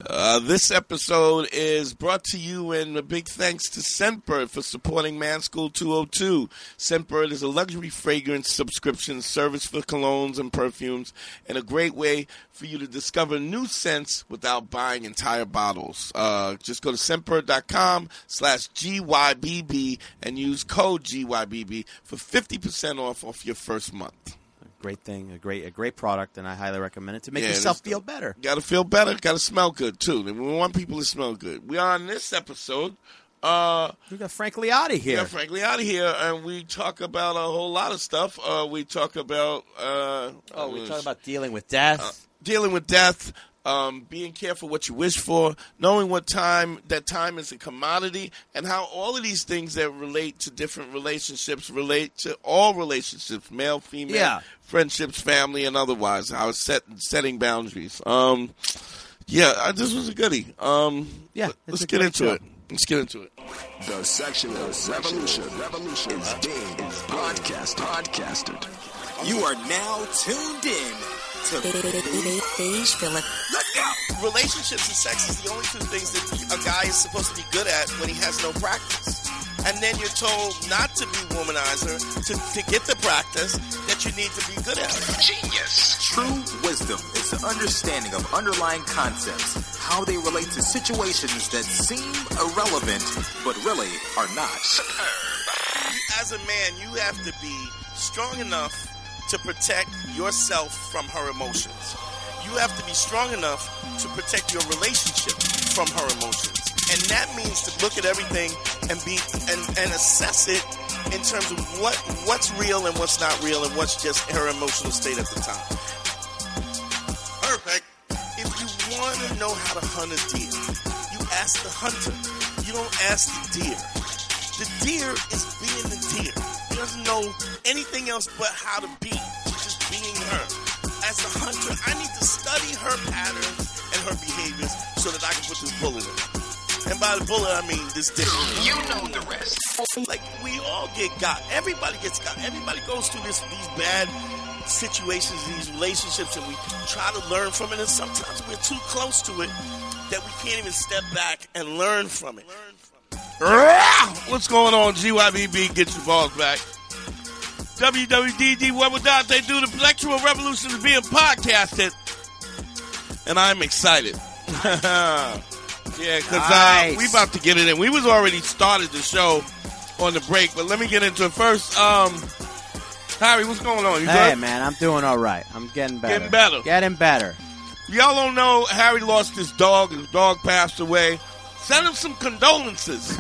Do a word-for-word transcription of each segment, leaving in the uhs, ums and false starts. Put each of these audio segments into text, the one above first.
Uh, this episode is brought to you in a big thanks to Scentbird for supporting Man School two oh two. Scentbird is a luxury fragrance subscription service for colognes and perfumes and a great way for you to discover new scents without buying entire bottles. Uh, just go to scentbird.com slash GYBB and use code G Y B B for fifty percent off off your first month. Great thing, a great a great product, and I highly recommend it to make Yeah, yourself it is feel dope. better. Got to feel better. Got to smell good, too. We want people to smell good. We are on this episode. Uh, We got Frank Liotti we here. got Frankly out of here, and we talk about a whole lot of stuff. Uh, we talk about... Uh, oh, we uh, talk about dealing with death. uh, dealing with death, um, being careful what you wish for, knowing what time, that time is a commodity, and how all of these things that relate to different relationships relate to all relationships, male, female, Yeah. friendships, family, and otherwise, how it's set, setting boundaries. Um, yeah, uh, this was a goodie. Um, Yeah, let- it's let's a get great into show. it. Let's get into it. The Sexual Revolution, Revolution is being podcast podcasted. You are now tuned in to Beige Phillip. Let's Go. Relationships and sex is the only two things that a guy is supposed to be good at when he has no practice. And then you're told not to be womanizer, to, to get the practice that you need to be good at. Genius. True wisdom is the understanding of underlying concepts, how they relate to situations that seem irrelevant, but really are not. Superb. As a man, you have to be strong enough to protect yourself from her emotions. You have to be strong enough to protect your relationship from her emotions. And that means to look at everything and be and, and assess it in terms of what what's real and what's not real and what's just her emotional state at the time. Perfect. If you want to know how to hunt a deer, you ask the hunter. You don't ask the deer. The deer is being the deer. He doesn't know anything else but how to be. She's just being her. As a hunter, I need to study her patterns and her behaviors so that I can put this bullet in her. And by the bullet, I mean this dick. You know the rest. Like, we all get got. Everybody gets got. Everybody goes through this, these bad situations, these relationships, and we try to learn from it. And sometimes we're too close to it that we can't even step back and learn from it. What's going on, G Y B B? Get your balls back. W W D D, what would that they do? The Sexual Revolution is being podcasted. And I'm excited. Yeah, because Nice. uh, we about to get it in. We was already started the show on the break, but let me get into it first. Um, Harry, what's going on? You Hey, good? man, I'm doing all right. I'm getting better. Getting better. Getting better. Y'all don't know Harry lost his dog. His dog passed away. Send him some condolences.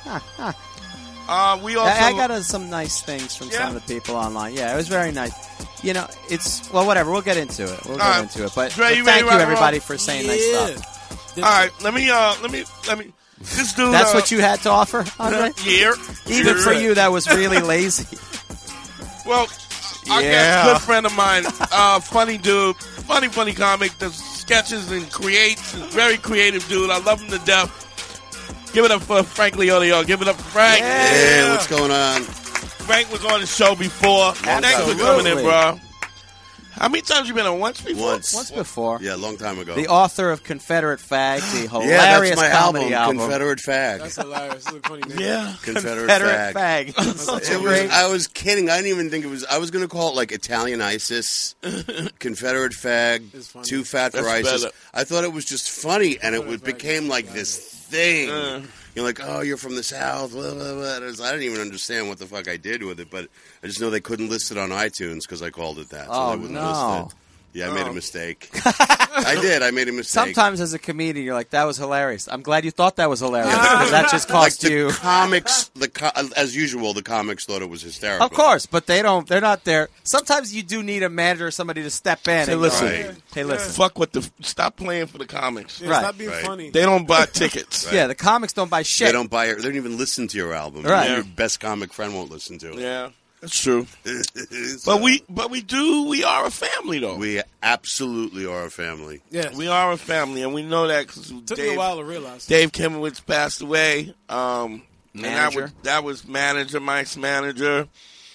uh, we also... I, I got uh, some nice things from Yeah? some of the people online. Yeah, it was very nice. You know, it's well, whatever. We'll get into it. We'll get right. into it. But, Dre, but you ready thank to you, rock and everybody, roll? for saying nice stuff. All right, let me, uh, let me, let me... This dude... That's uh, what you had to offer, Andre? Yeah. Even Yeah. for you, that was really lazy. Well, I Yeah. guess a good friend of mine, uh, funny dude, funny, funny comic, does sketches and creates, very creative dude. I love him to death. Give it up for Frank Liotti. Give it up for Frank. Hey, what's going on? Frank was on the show before. Thanks for coming in, bro. How many times you been on? Once before? Once. Once before. Yeah, a long time ago. The author of Confederate Fag, the yeah, hilarious that's my comedy album, album. Confederate Fag. That's hilarious. That's a funny name. Yeah. Confederate, Confederate Fag. Fag. Such a It was, great. I was kidding. I didn't even think it was. I was going to call it like Italian ISIS, Confederate Fag, It's funny. too fat for That's ISIS. better. I thought it was just funny, and it would, Confederate Fag. became like this thing. Uh. You're like, oh, you're from the South. Blah, blah, blah. I was- I didn't even understand what the fuck I did with it, but I just know they couldn't list it on iTunes because I called it that. So Oh, they wouldn't no. list it. Yeah, I made Oh. a mistake. I did. I made a mistake. Sometimes as a comedian, you're like, that was hilarious. I'm glad you thought that was hilarious because that just like cost the you. comics, the co- as usual, the comics thought it was hysterical. Of course, but they don't. They're not there. Sometimes you do need a manager or somebody to step in. Say, and listen. Right. Hey, listen. Fuck with the... Stop playing for the comics. Yeah, Right. Stop being Right. funny. They don't buy tickets. Yeah, the comics don't buy shit. They don't buy. They don't even listen to your album. Right. Your best comic friend won't listen to it. Yeah, that's true. So, But we, but we do. We are a family, though. We, we absolutely are a family. Yeah. we are a family, and we know that because Took me a Dave, while to realize. Dave Kimowitz passed away. Um, and that Manager. was that was manager, Mike's manager.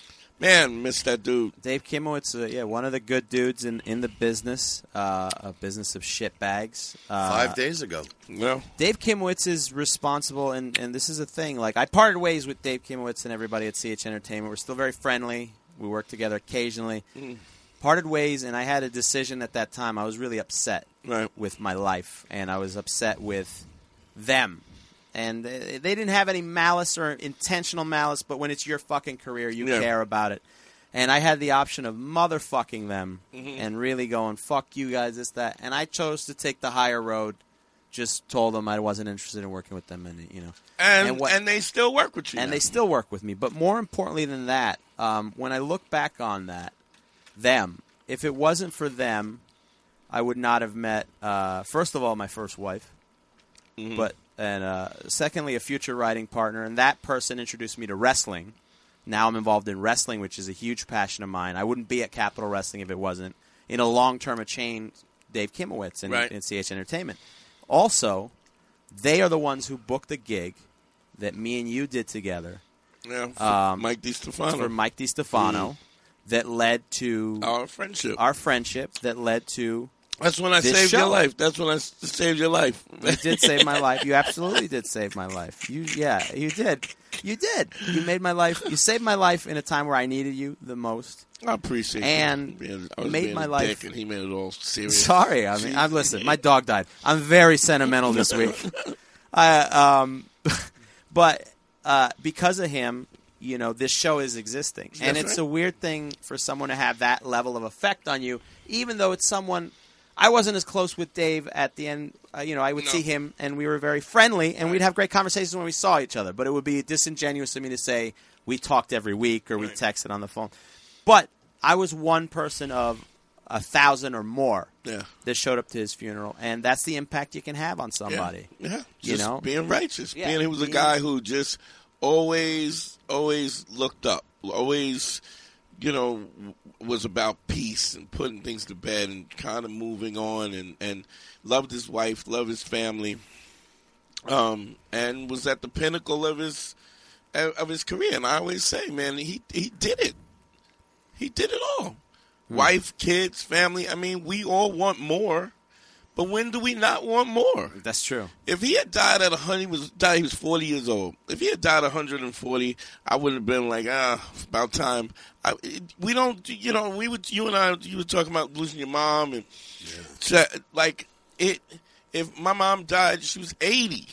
Man, miss that dude. Dave Kimowitz, uh, yeah, one of the good dudes in, in the business, uh, a business of shit bags. Uh, Five days ago. No. Dave Kimowitz is responsible, and, and this is a thing. Like, I parted ways with Dave Kimowitz and everybody at C H Entertainment. We're still very friendly. We work together occasionally. Mm. Parted ways, and I had a decision at that time. I was really upset right. with my life, and I was upset with them. And they didn't have any malice or intentional malice, but when it's your fucking career, you yeah. care about it. And I had the option of motherfucking them mm-hmm. and really going, fuck you guys, this, that. And I chose to take the higher road, just told them I wasn't interested in working with them. And, you know, and, and, what, and they still work with you. And now. they still work with me. But more importantly than that, um, when I look back on that, them, if it wasn't for them, I would not have met, uh, first of all, my first wife. Mm-hmm. But... And uh, secondly, a future writing partner. And that person introduced me to wrestling. Now I'm involved in wrestling, which is a huge passion of mine. I wouldn't be at Capital Wrestling if it wasn't. In a long-term a chain, Dave Kimowitz and, right. and C H Entertainment. Also, they are the ones who booked the gig that me and you did together. Yeah, for um, Mike DiStefano. For Mike DiStefano. Mm. That led to... Our friendship. Our friendship that led to... That's when I this saved show. your life. That's when I s- saved your life. You did save my life. You absolutely did save my life. You, yeah, you did. You did. You made my life. You saved my life in a time where I needed you the most. I appreciate and it. And I was made being my a life. Dick and he made it all serious. Sorry, I mean, I'm listen. My dog died. I'm very sentimental this week. I, um, but uh, because of him, you know, this show is existing, That's and it's right. a weird thing for someone to have that level of effect on you, even though it's someone. I wasn't as close with Dave at the end. Uh, you know, I would No. see him, and we were very friendly, and we'd have great conversations when we saw each other. But it would be disingenuous of me to say we talked every week or we Right. texted on the phone. But I was one person of a thousand or more Yeah. that showed up to his funeral, and that's the impact you can have on somebody. Yeah. yeah. You Just know? being righteous. Yeah. Being he was a Being- guy who just always, always looked up. Always, you know, was about peace and putting things to bed and kind of moving on and, and loved his wife, loved his family, um, and was at the pinnacle of his of his career. And I always say, man, he he did it. He did it all. Hmm. Wife, kids, family. I mean, we all want more. But when do we not want more? That's true. If he had died at one hundred, he was died. He was forty years old. If he had died at one hundred forty, I would have been like, ah, it's about time. I, it, we don't, you know, we would, you and I, you were talking about losing your mom, and yeah. so, like it. If my mom died, she was eighty.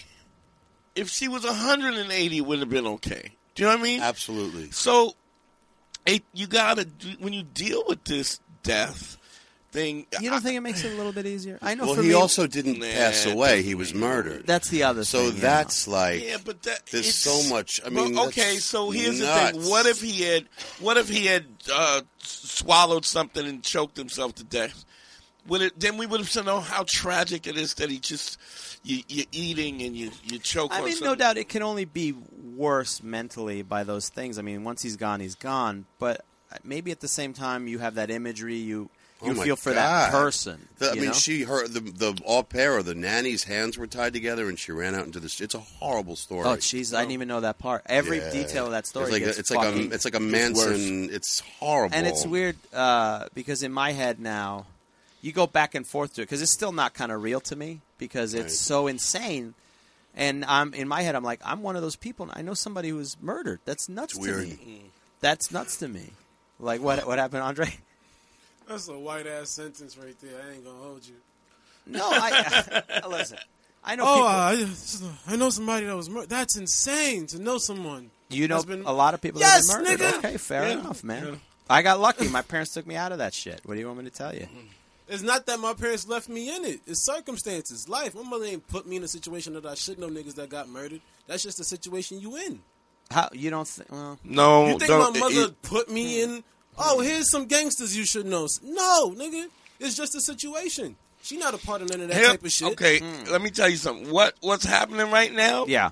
If she was one hundred eighty, it would have been okay. Do you know what I mean? Absolutely. So, it, you gotta when you deal with this death thing. You don't think it makes it a little bit easier? I know. Well, for he me, also didn't Nah, pass away. He was murdered. That's the other So thing. you that's know. like, Yeah, but that, there's it's- so much. I mean, well, okay. that's So here's the nuts. thing: what if he had, what if he had uh, swallowed something and choked himself to death? Would it? Then we would have said, "Oh, how tragic it is that he just you, you're eating and you you choke." I on mean, something. no doubt it can only be worse mentally by those things. I mean, once he's gone, he's gone. But maybe at the same time, you have that imagery. You you Oh my feel for God. that person. The, I you mean, know? she, her, the the au pair or the nanny's hands were tied together, and she ran out into the. It's a horrible story. Oh, jeez, I didn't even know that part. Every Yeah. detail of that story It's like gets a, it's like fucking- a it's like a Manson. It's horrible, And it's weird uh, because in my head now, you go back and forth to it because it's still not kind of real to me because it's Right. so insane. And I'm in my head, I'm like, I'm one of those people. I know somebody who was murdered. That's nuts It's to weird. me. That's nuts to me. Like what? What happened, Andre? That's a white ass sentence right there. I ain't gonna hold you. No, I listen. I know. Oh, people, I, just- I know somebody that was murdered. That's insane to know someone. you know that's been- a lot of people Yes, that have been murdered. nigga! Okay, fair Yeah. enough, man. Yeah. I got lucky. My parents took me out of that shit. What do you want me to tell you? It's not that my parents left me in it. It's circumstances, life. My mother ain't put me in a situation that I should know niggas that got murdered. That's just the situation you in. How you don't think? Well, No, You think don't, my mother it- put me in? Oh, here's some gangsters you should know. No, nigga, it's just a situation. She not a part of none of that Here- type of shit. Okay, let me tell you something. What what's happening right now yeah,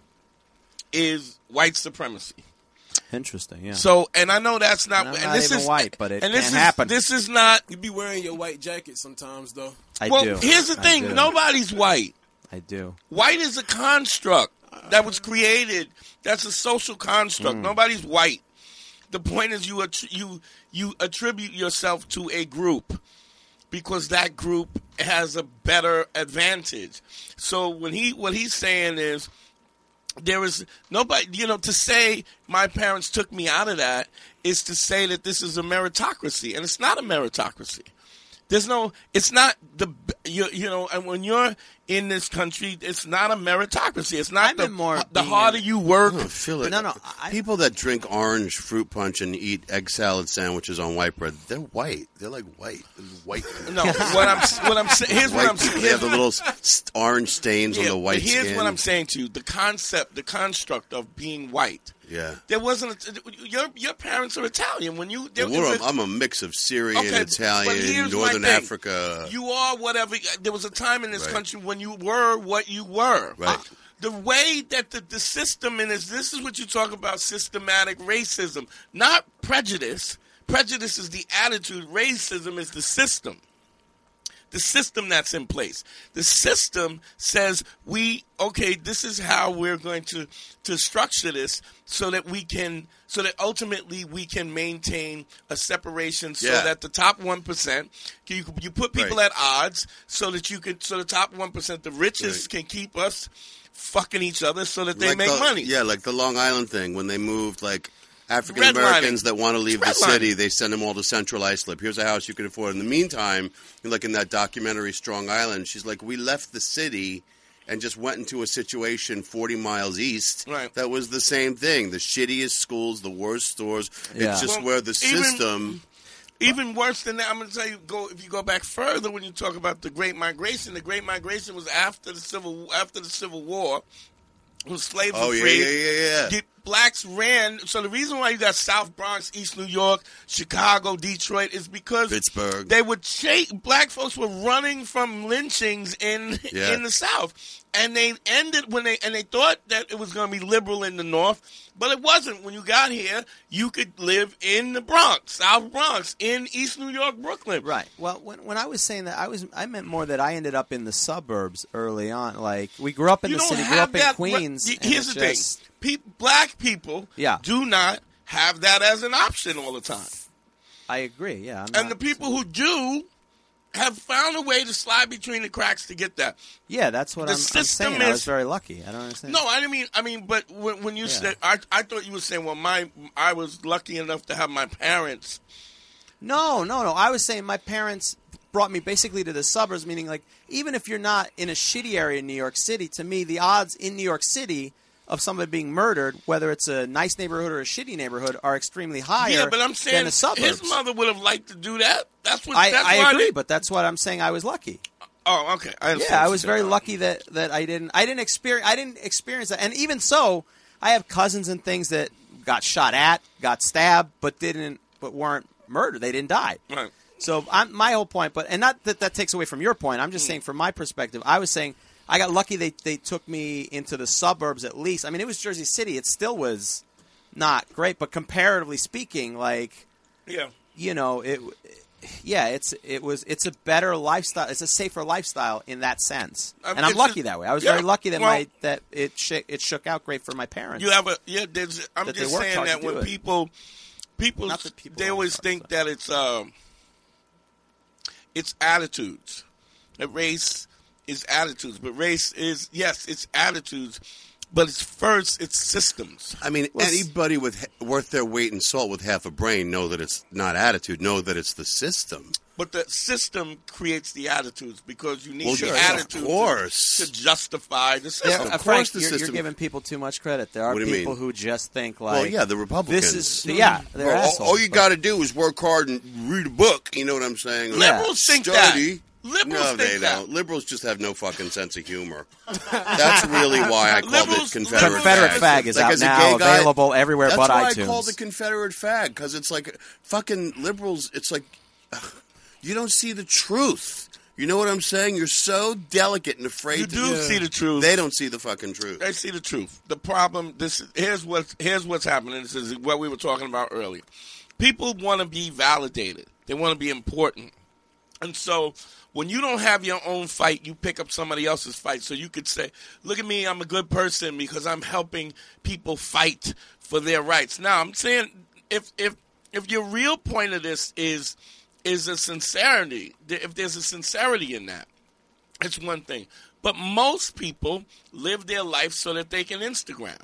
is white supremacy. interesting. Yeah. So, and I know that's not. And I'm and not this even is white, but it and this can is, happen. This is not. You be wearing your white jacket sometimes, though. I well, do. here's the I thing: do. nobody's white. I do. White is a construct that was created. That's a social construct. Mm. Nobody's white. The point is you attri- you you attribute yourself to a group because that group has a better advantage. So when he what he's saying is there is nobody, you know, to say my parents took me out of that is to say that this is a meritocracy, and it's not a meritocracy. There's no, it's not the, you, you know, and when you're in this country, it's not a meritocracy. It's not I the, meant more the being- harder you work. I don't feel it. No, no, I- People that drink orange fruit punch and eat egg salad sandwiches on white bread, they're white. They're like white. They're white. No, what I'm, what I'm saying, here's what White I'm saying. people, they have the little s- orange stains on Yeah, the white but here's skin. what I'm saying to you: the concept, the construct of being white. Yeah. There wasn't. A, your your parents are Italian. When you, there, Well, we're it a, was- I'm a mix of Syrian, Okay, but Italian, here's my Northern thing. Africa. You are whatever. There was a time in this Right. country when you were what you were. Right. The way that the, the system in is this is what you talk about: systematic racism, not prejudice. Prejudice is the attitude. Racism is the system. The system that's in place. The system says we okay. This is how we're going to to structure this so that we can so that ultimately we can maintain a separation so Yeah. that the top one percent you you put people Right. at odds so that you can so the top one percent the richest Right. can keep us fucking each other so that they Like make the- money. Yeah, like the Long Island thing when they moved like African Redlining. Americans that want to leave the Redlining. city, they send them all to Central Islip. Here's a house you can afford. In the meantime, like in that documentary Strong Island, she's like, we left the city and just went into a situation forty miles east Right. that was the same thing. The shittiest schools, the worst stores. Yeah. It's just Well, where the even- system... Even worse than that, I'm going to tell you. Go if you go back further when you talk about the Great Migration. The Great Migration was after the civil after the Civil War. When slaves Oh, were yeah, freed. yeah, yeah, yeah. The blacks ran. So the reason why you got South Bronx, East New York, Chicago, Detroit is because Pittsburgh. they would chase. Black folks were running from lynchings in Yeah. in the South, and they ended when they and they thought that it was going to be liberal in the North, but it wasn't. When you got here, you could live in the Bronx, South Bronx, in East New York, Brooklyn. Right. Well, when when I was saying that, I was I meant more that I ended up in the suburbs early on. Like we grew up in You the don't city, grew have up in that. Queens. Right, and here's it's the thing: just- Pe- black people Yeah. do not have that as an option all the time, I agree. Yeah. I'm and not- the people who do have found a way to slide between the cracks to get that. Yeah, that's what the I'm, I'm system saying. I was is- very lucky. I don't understand. No, I didn't mean. I mean, but when, when you Yeah. said, I, I thought you were saying, well, my, I was lucky enough to have my parents. No, no, no. I was saying my parents brought me basically to the suburbs, meaning like even if you're not in a shitty area in New York City, to me the odds in New York City of somebody being murdered, whether it's a nice neighborhood or a shitty neighborhood, are extremely higher Yeah, but I'm than saying the suburbs. his mother would have liked to do that. That's what. I, that's I why agree, they- but that's what I'm saying. I was lucky. Oh, okay. I understand Yeah, I what was you very said. lucky that, that I didn't I didn't experience I didn't experience that. And even so, I have cousins and things that got shot at, got stabbed, but didn't but weren't murdered. They didn't die. Right. So I'm, my whole point, but and not that that takes away from your point. I'm just saying from my perspective, I was saying I got lucky they they took me into the suburbs at least. I mean, it was Jersey City. It still was not great, but comparatively speaking, like Yeah. you know, it yeah, it's it was it's a better lifestyle. It's a safer lifestyle in that sense, Um, and I'm it's lucky a- that way. I was yeah, very lucky that well- my that it sh- it shook out great for my parents. You have a yeah. There's, I'm That they just worked saying hard that to when do it. people, people, Not that people they don't always work think hard, that it's um, it's attitudes. That race is attitudes, but race is yes, it's attitudes, but it's first it's systems. I mean, Well, it's- anybody with worth their weight in salt with half a brain know that it's not attitude, know that it's the system. But the system creates the attitudes because you need Well, the sure, attitude of course. to, to justify the There- system. uh, Of Frank, course the you're, you're system- giving people too much credit. There are What do you people mean? who just think like, Well, yeah, the Republicans. This is yeah, they're Well, all, assholes. all you but- got to do is work hard and read a book. You know what I'm saying? Yeah. Liberals think Study. that. Liberals no, they think that. don't. Liberals just have no fucking sense of humor. That's really why I called Liberals- it Confederate, Confederate fag. fag is Like, out as a now, gay guy, available everywhere that's but why iTunes. I called it Confederate fag because it's like fucking liberals. It's like ugh, you don't see the truth. You know what I'm saying? You're so delicate and afraid. You to, do see the truth. They don't see the fucking truth. They see the truth. The problem. This here's what here's what's happening. This is what we were talking about earlier. People want to be validated. They want to be important, and so when you don't have your own fight, you pick up somebody else's fight. So you could say, "Look at me, I'm a good person because I'm helping people fight for their rights." Now I'm saying if if if your real point of this is is a sincerity, if there's a sincerity in that, it's one thing. But most people live their life so that they can Instagram.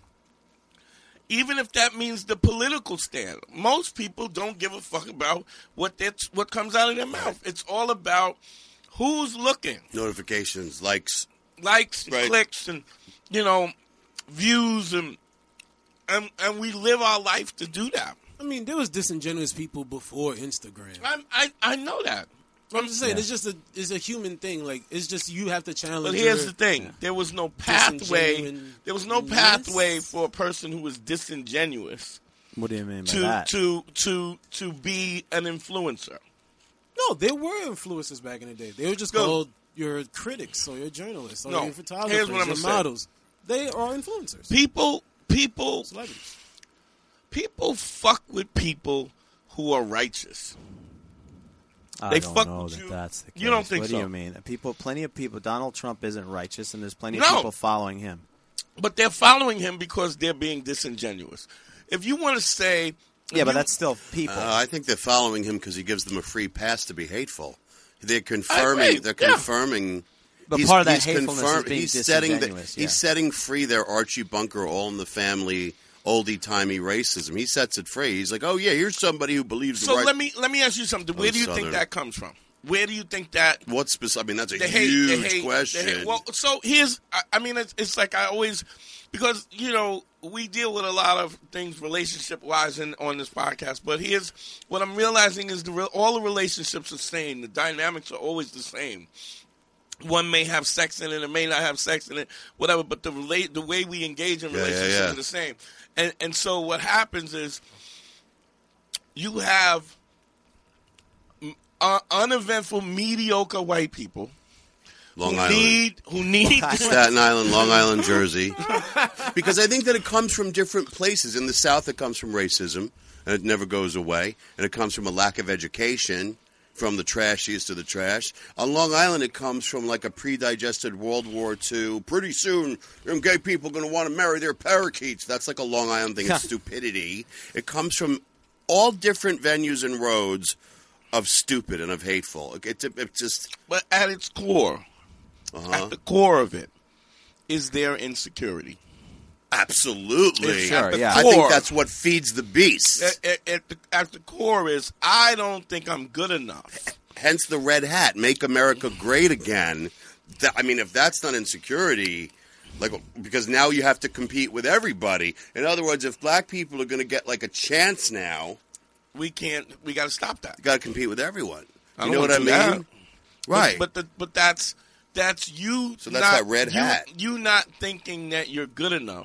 Even if that means the political stand, most people don't give a fuck about what that's what comes out of their mouth. It's all about who's looking, Notifications, likes. likes, Right. clicks, and you know, views, and and and we live our life to do that. I mean, there was disingenuous people before Instagram. I I, I know that. I'm just saying, it's just a it's a human thing. Like, it's just you have to challenge. But here's your- the thing: there was no pathway. Disingenuine- There was no pathway for a person who was disingenuous What do you mean by to that? to to to be an influencer. No, there were influencers back in the day. They were just Go. called your critics or your journalists or No, your photographers, here's what I'm your gonna say. models. They are influencers, People, people, celebrities. people fuck with people who are righteous. I They don't fuck know with that you. that's the case. You don't think what so? do you mean? People, plenty of people. Donald Trump isn't righteous, and there's plenty of No. people following him. But they're following him because they're being disingenuous. If you want to say, Yeah, but you- that's still people. Uh, I think they're following him because he gives them a free pass to be hateful. They're agree, confirming. They're yeah. confirming. But he's- part of that he's hatefulness is confirm- being he's setting the, disingenuous, yeah. He's setting free their Archie Bunker, all in the family, oldie timey racism. He sets it free. He's like, oh yeah, here's somebody who believes. so the right. let me let me ask you something. Where do you think Southern. that comes from? Where do you think that What's spec- I mean, that's a the hate, huge the hate, the question. hate- Well, so here's, I, I mean, it's, it's like I always, because, you know, we deal with a lot of things relationship-wise in, on this podcast, but here's, what I'm realizing is the re- all the relationships are the same. The dynamics are always the same. One may have sex in it, it may not have sex in it, whatever, but the relate, the way we engage in Yeah, yeah, relationships yeah. are the same. And, and so what happens is you have uh, uneventful, mediocre white people Long who Island. need who need Staten Island, Long Island, Jersey. Because I think that it comes from different places. In the South, it comes from racism, and it never goes away. And it comes from a lack of education, from the trashiest to the trash. On Long Island, it comes from like a pre-digested World War Two. Pretty soon, them gay people are going to want to marry their parakeets. That's like a Long Island thing. It's stupidity. It comes from all different venues and roads of stupid and of hateful. It, it, it just... But at its core, Uh-huh. at the core of it, is their insecurity. Absolutely. Sure, At the yeah. I think core- that's what feeds the beast. At, at, at, the, at the core is, I don't think I'm good enough. Hence the red hat. Make America great again. That, I mean, if that's not insecurity, like, because now you have to compete with everybody. In other words, if black people are going to get like a chance now, We can't. We got to stop that. you got to compete with everyone. I You don't know what wanna I do mean? that. Right. But but, the, but that's that's you. So that's not, that red you, hat. You not thinking that you're good enough.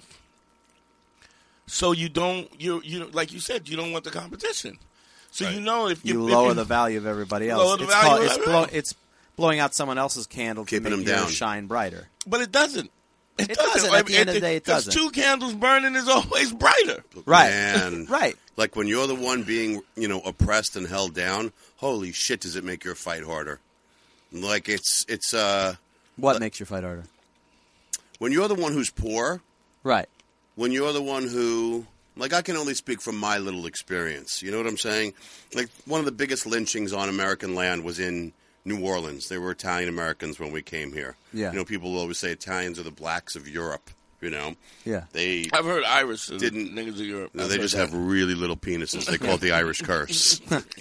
So you don't. You you like you said. You don't want the competition. So you know if you if lower you- the value of everybody Lower else. the It's, value called, of it's, everybody. blow, it's blowing out someone else's candle Keeping to make them yours down. shine brighter. But it doesn't. It, It doesn't. At the end of the day, it 'cause doesn't. Two candles burning is always brighter. Right. Man. Right. Like when you're the one being, you know, oppressed and held down, holy shit, does it make your fight harder? Like it's, it's, uh, What makes your fight harder? when you're the one who's poor, Right. when you're the one who, like, I can only speak from my little experience. You know what I'm saying? Like, one of the biggest lynchings on American land was in New Orleans. They were Italian Americans when we came here. Yeah. You know, people will always say Italians are the blacks of Europe. You know, Yeah. they I've heard Irish are Didn't- niggas of Europe. no, I've they heard just that. have really little penises. They call it the Irish curse.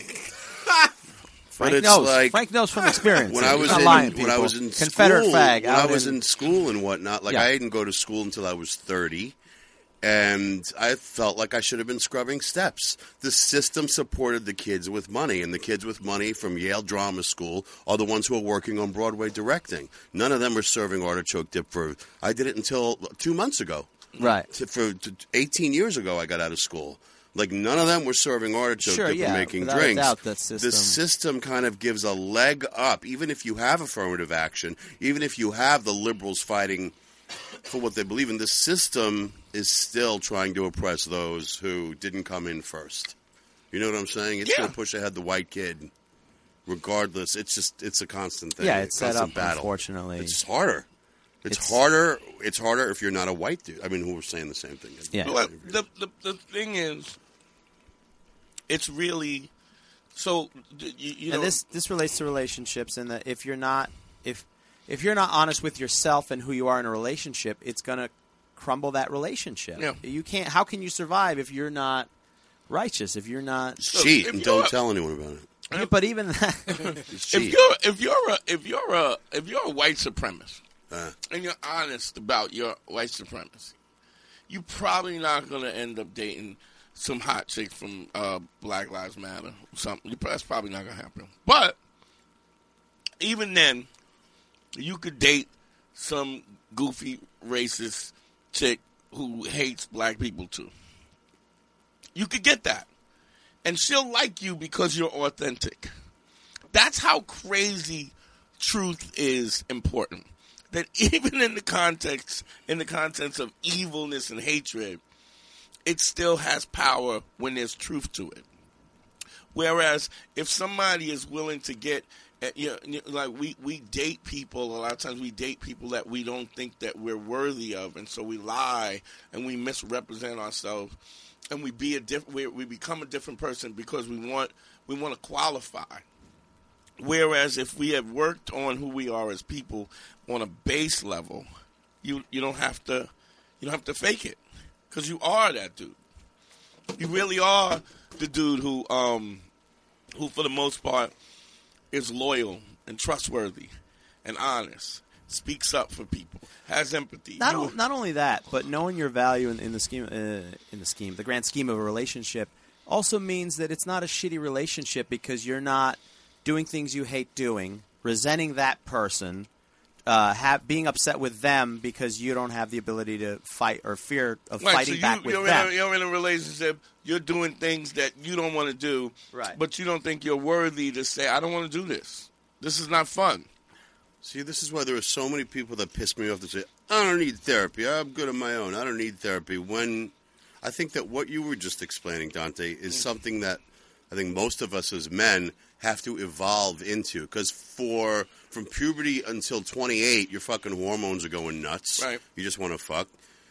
Frank but it's knows. like Frank knows from experience. when He's I was not in lying, when I people. was in Confederate school, flag. when out I was in, in school and whatnot, like Yeah. I didn't go to school until I was thirty, and I felt like I should have been scrubbing steps. The system supported the kids with money, and the kids with money from Yale Drama School are the ones who are working on Broadway directing. None of them are serving artichoke dip for. I did it until two months ago. right. To, for to, eighteen years ago, I got out of school. Like, none of them were serving artichoke Sure, dip yeah, or making without a drinks. doubt, that system- The system kind of gives a leg up, even if you have affirmative action, even if you have the liberals fighting for what they believe in. The system is still trying to oppress those who didn't come in first. You know what I'm saying? It's Yeah. going to push ahead the white kid, regardless. It's just it's a constant thing. Yeah, it's set constant up, battle. unfortunately. It's just harder. It's, It's- harder. It's harder if you're not a white dude. I mean, who were saying the same thing? Yeah. Well, the, the the thing is, it's really so. You, you know, and this this relates to relationships, and that if you're not if if you're not honest with yourself and who you are in a relationship, it's gonna crumble that relationship. Yeah. You can't. How can you survive if you're not righteous? If you're not cheat if and you're- don't tell anyone about it. Yeah, but even that, Just if cheat. you're if you're a if you're a if you're a white supremacist Uh, and you're honest about your white supremacy, you're probably not going to end up dating some hot chick from uh, Black Lives Matter or something. You- That's probably not going to happen. But even then, you could date some goofy racist chick who hates black people too. You could get that. And she'll like you because you're authentic. That's how crazy truth is important. That even in the context, in the context of evilness and hatred, it still has power when there's truth to it. Whereas if somebody is willing to get, uh, you know, you know, like we, we date people, a lot of times we date people that we don't think that we're worthy of, and so we lie and we misrepresent ourselves, and we be a diff- we, we become a different person because we want we want to qualify. Whereas if we have worked on who we are as people on a base level, you you don't have to you don't have to fake it because you are that dude. You really are the dude who um who for the most part is loyal and trustworthy and honest, speaks up for people, has empathy. not You- o- not only that, but knowing your value in, in the scheme uh, in the scheme, the grand scheme of a relationship, also means that it's not a shitty relationship because you're not doing things you hate doing, resenting that person, uh, have, being upset with them because you don't have the ability to fight or fear of Right, fighting so you, back with you're them. In a, you're in a relationship, you're doing things that you don't want to do, Right. but you don't think you're worthy to say, I don't want to do this. This is not fun. See, this is why there are so many people that piss me off that say, I don't need therapy. I'm good on my own. I don't need therapy. When I think that what you were just explaining, Dante, is something that I think most of us as men have to evolve into. Because for from puberty until twenty-eight, your fucking hormones are going nuts. Right. You just want to fuck.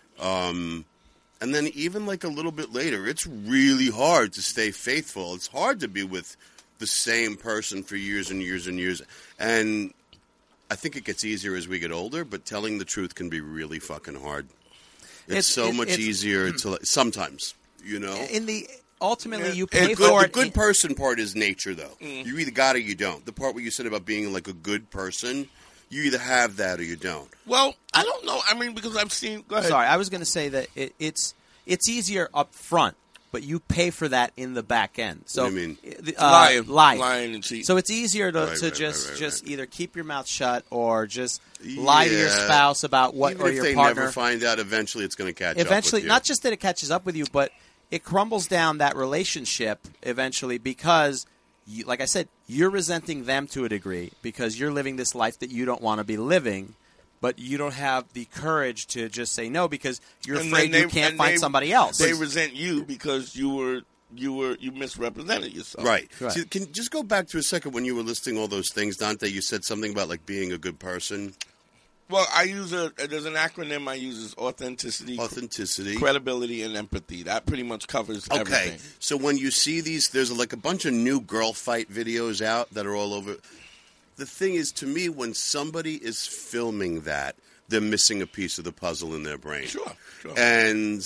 Um, and then even like a little bit later, it's really hard to stay faithful. It's hard to be with the same person for years and years and years. And I think it gets easier as we get older, but telling the truth can be really fucking hard. It's, It's- so it- much it's- easier to sometimes, you know. In the ultimately, you And pay good- for the it. good in- person part is nature, though. Mm. You either got it or you don't. The part where you said about being like a good person, you either have that or you don't. Well, I don't know. I mean, because I've seen. Go ahead. Sorry, I was going to say that it, it's it's easier up front, but you pay for that in the back end. So What do you mean? uh, uh, Lying. lying, Lying and cheating. So it's easier to, Right, to right, just right, right, just right. either keep your mouth shut or just lie to your Yeah. spouse about what Even or if your they partner. never find out, eventually it's going to catch Eventually, up with you. not just that it catches up with you, but it crumbles down that relationship eventually because, you, like I said, you're resenting them to a degree because you're living this life that you don't want to be living, but you don't have the courage to just say no because you're And afraid then you they- can't and find they- somebody else. They resent you because you were you were you misrepresented yourself. Right. Right. See, can just go back to a second when you were listing all those things, Dante. You said something about like being a good person, Well, I use a there's an acronym I use is authenticity, authenticity. credibility, and empathy. That pretty much covers Okay, everything. so when you see these, there's like a bunch of new girl fight videos out that are all over. The thing is, to me, when somebody is filming that, they're missing a piece of the puzzle in their brain. Sure, sure. And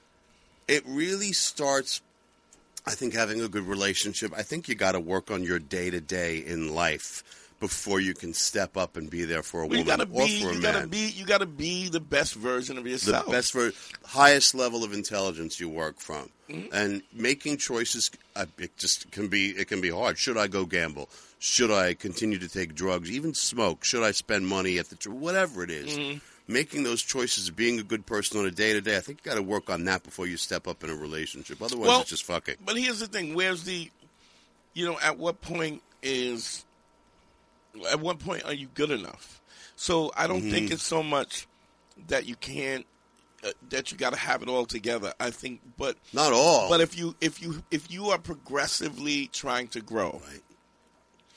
it really starts, I think, having a good relationship. I think you got to work on your day to day in life before you can step up and be there for a Well, you woman gotta or be for a you man. gotta be you gotta be the best version of the yourself. best for highest level of intelligence you work from, Mm-hmm. and making choices. Uh, it just can be it can be hard. Should I go gamble? Should I continue to take drugs? Even smoke? Should I spend money at the tr- whatever it is? Mm-hmm. Making those choices, being a good person on a day to day. I think you got to work on that before you step up in a relationship. Otherwise, Well, it's just fucking. But here's the thing: where's the, you know, at what point is, at what point are you good enough? So I don't think Mm-hmm. it's so much that you can't, uh, that you got to have it all together. I think, but Not all. but if you if you if you are progressively trying to grow, Right.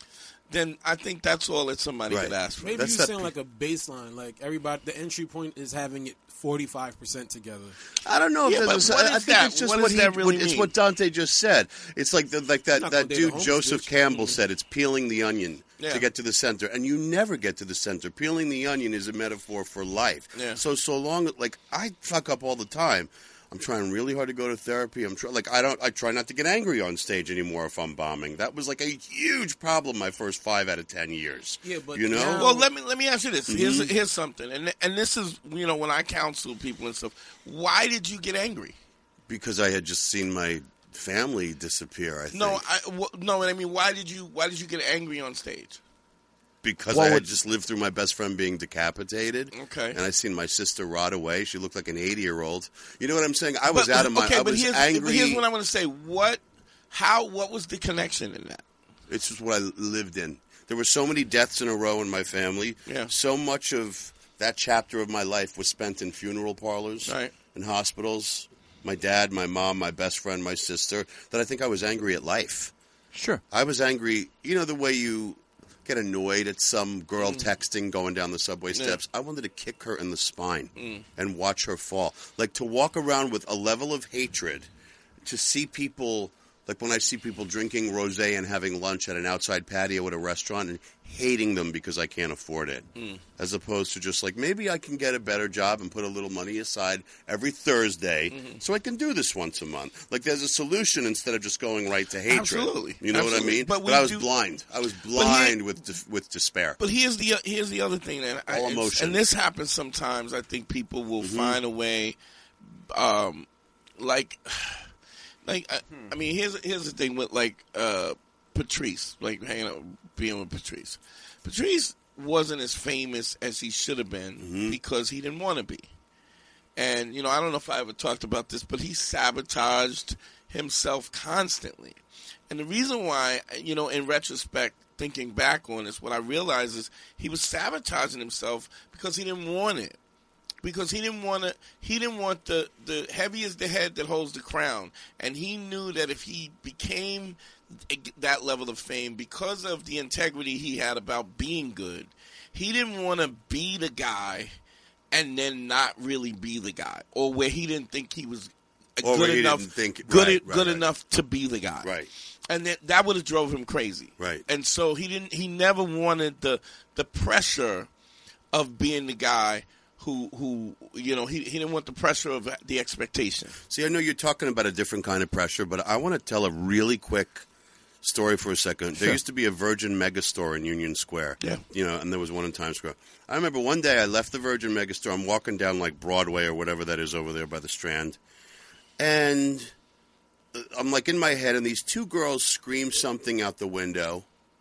then I think that's all that somebody Right. could ask for. Maybe That's you that- saying like a baseline, like everybody. The entry point is having it forty-five percent together. I don't know if Yeah, there's but a, what I I is think that? it's just What what, does he, that really what- it's mean? what Dante just said. It's like the, like that, Not that gonna date a dude home Joseph switch. Campbell Mhm. said. It's peeling the onion Yeah. to get to the center, and you never get to the center. Peeling the onion is a metaphor for life. Yeah. So so long, like I fuck up all the time. I'm trying really hard to go to therapy. I'm try, like I don't. I try not to get angry on stage anymore if I'm bombing. That was like a huge problem my first five out of ten years. Yeah, but you know. now- Well, let me let me ask you this. Here's Mm-hmm. here's something, and and this is you know when I counsel people and stuff. Why did you get angry? Because I had just seen my family disappear. I think. No, I w- no. I mean, why did you why did you get angry on stage? because What I had would- just lived through my best friend being decapitated. Okay. And I seen my sister rot away. She looked like an eighty-year-old. You know what I'm saying? I was But- out of my. Okay, I but was here's, angry. but here's what I want to say. What, how, what was the connection in that? It's just what I lived in. There were so many deaths in a row in my family. Yeah. So much of that chapter of my life was spent in funeral parlors, Right. in hospitals. My dad, my mom, my best friend, my sister. That I think I was angry at life. Sure. I was angry. You know the way you get annoyed at some girl texting going down the subway steps? I wanted to kick her in the spine and watch her fall. Like to walk around with a level of hatred, to see people, like when I see people drinking rosé and having lunch at an outside patio at a restaurant and hating them because I can't afford it. As opposed to just like, maybe I can get a better job and put a little money aside every Thursday so I can do this once a month. Like there's a solution instead of just going right to hatred. Absolutely. You know Absolutely. what I mean? But But, we I was do- blind. I was here- blind with de- with despair. But here's the here's the other thing, and I, All it's- emotion. and this happens sometimes. I think people will Mm-hmm. find a way, um, like, like I, I mean, here's here's the thing with like uh, Patrice, like hanging out, being with Patrice. Patrice wasn't as famous as he should have been Mm-hmm. because he didn't want to be. And, you know, I don't know if I ever talked about this, but he sabotaged himself constantly. And the reason why, you know, in retrospect, thinking back on this, what I realized is he was sabotaging himself because he didn't want it. Because he didn't want to, he didn't want the, the heavy is the head that holds the crown. And he knew that if he became that level of fame, because of the integrity he had about being good, he didn't want to be the guy and then not really be the guy, or where he didn't think he was Or good where he enough, didn't think- good, right, right, good right. enough to be the guy, Right. and that, that would have drove him crazy, Right. And so he didn't. He never wanted the the pressure of being the guy who who you know he he didn't want the pressure of the expectation. See, I know you're talking about a different kind of pressure, but I want to tell a really quick story for a second. There used to be a Virgin Megastore in Union Square. Yeah. You know, and there was one in Times Square. I remember one day I left the Virgin Megastore. I'm walking down like Broadway or whatever that is over there by the Strand. And uh, I'm like in my head, and these two girls scream something out the window.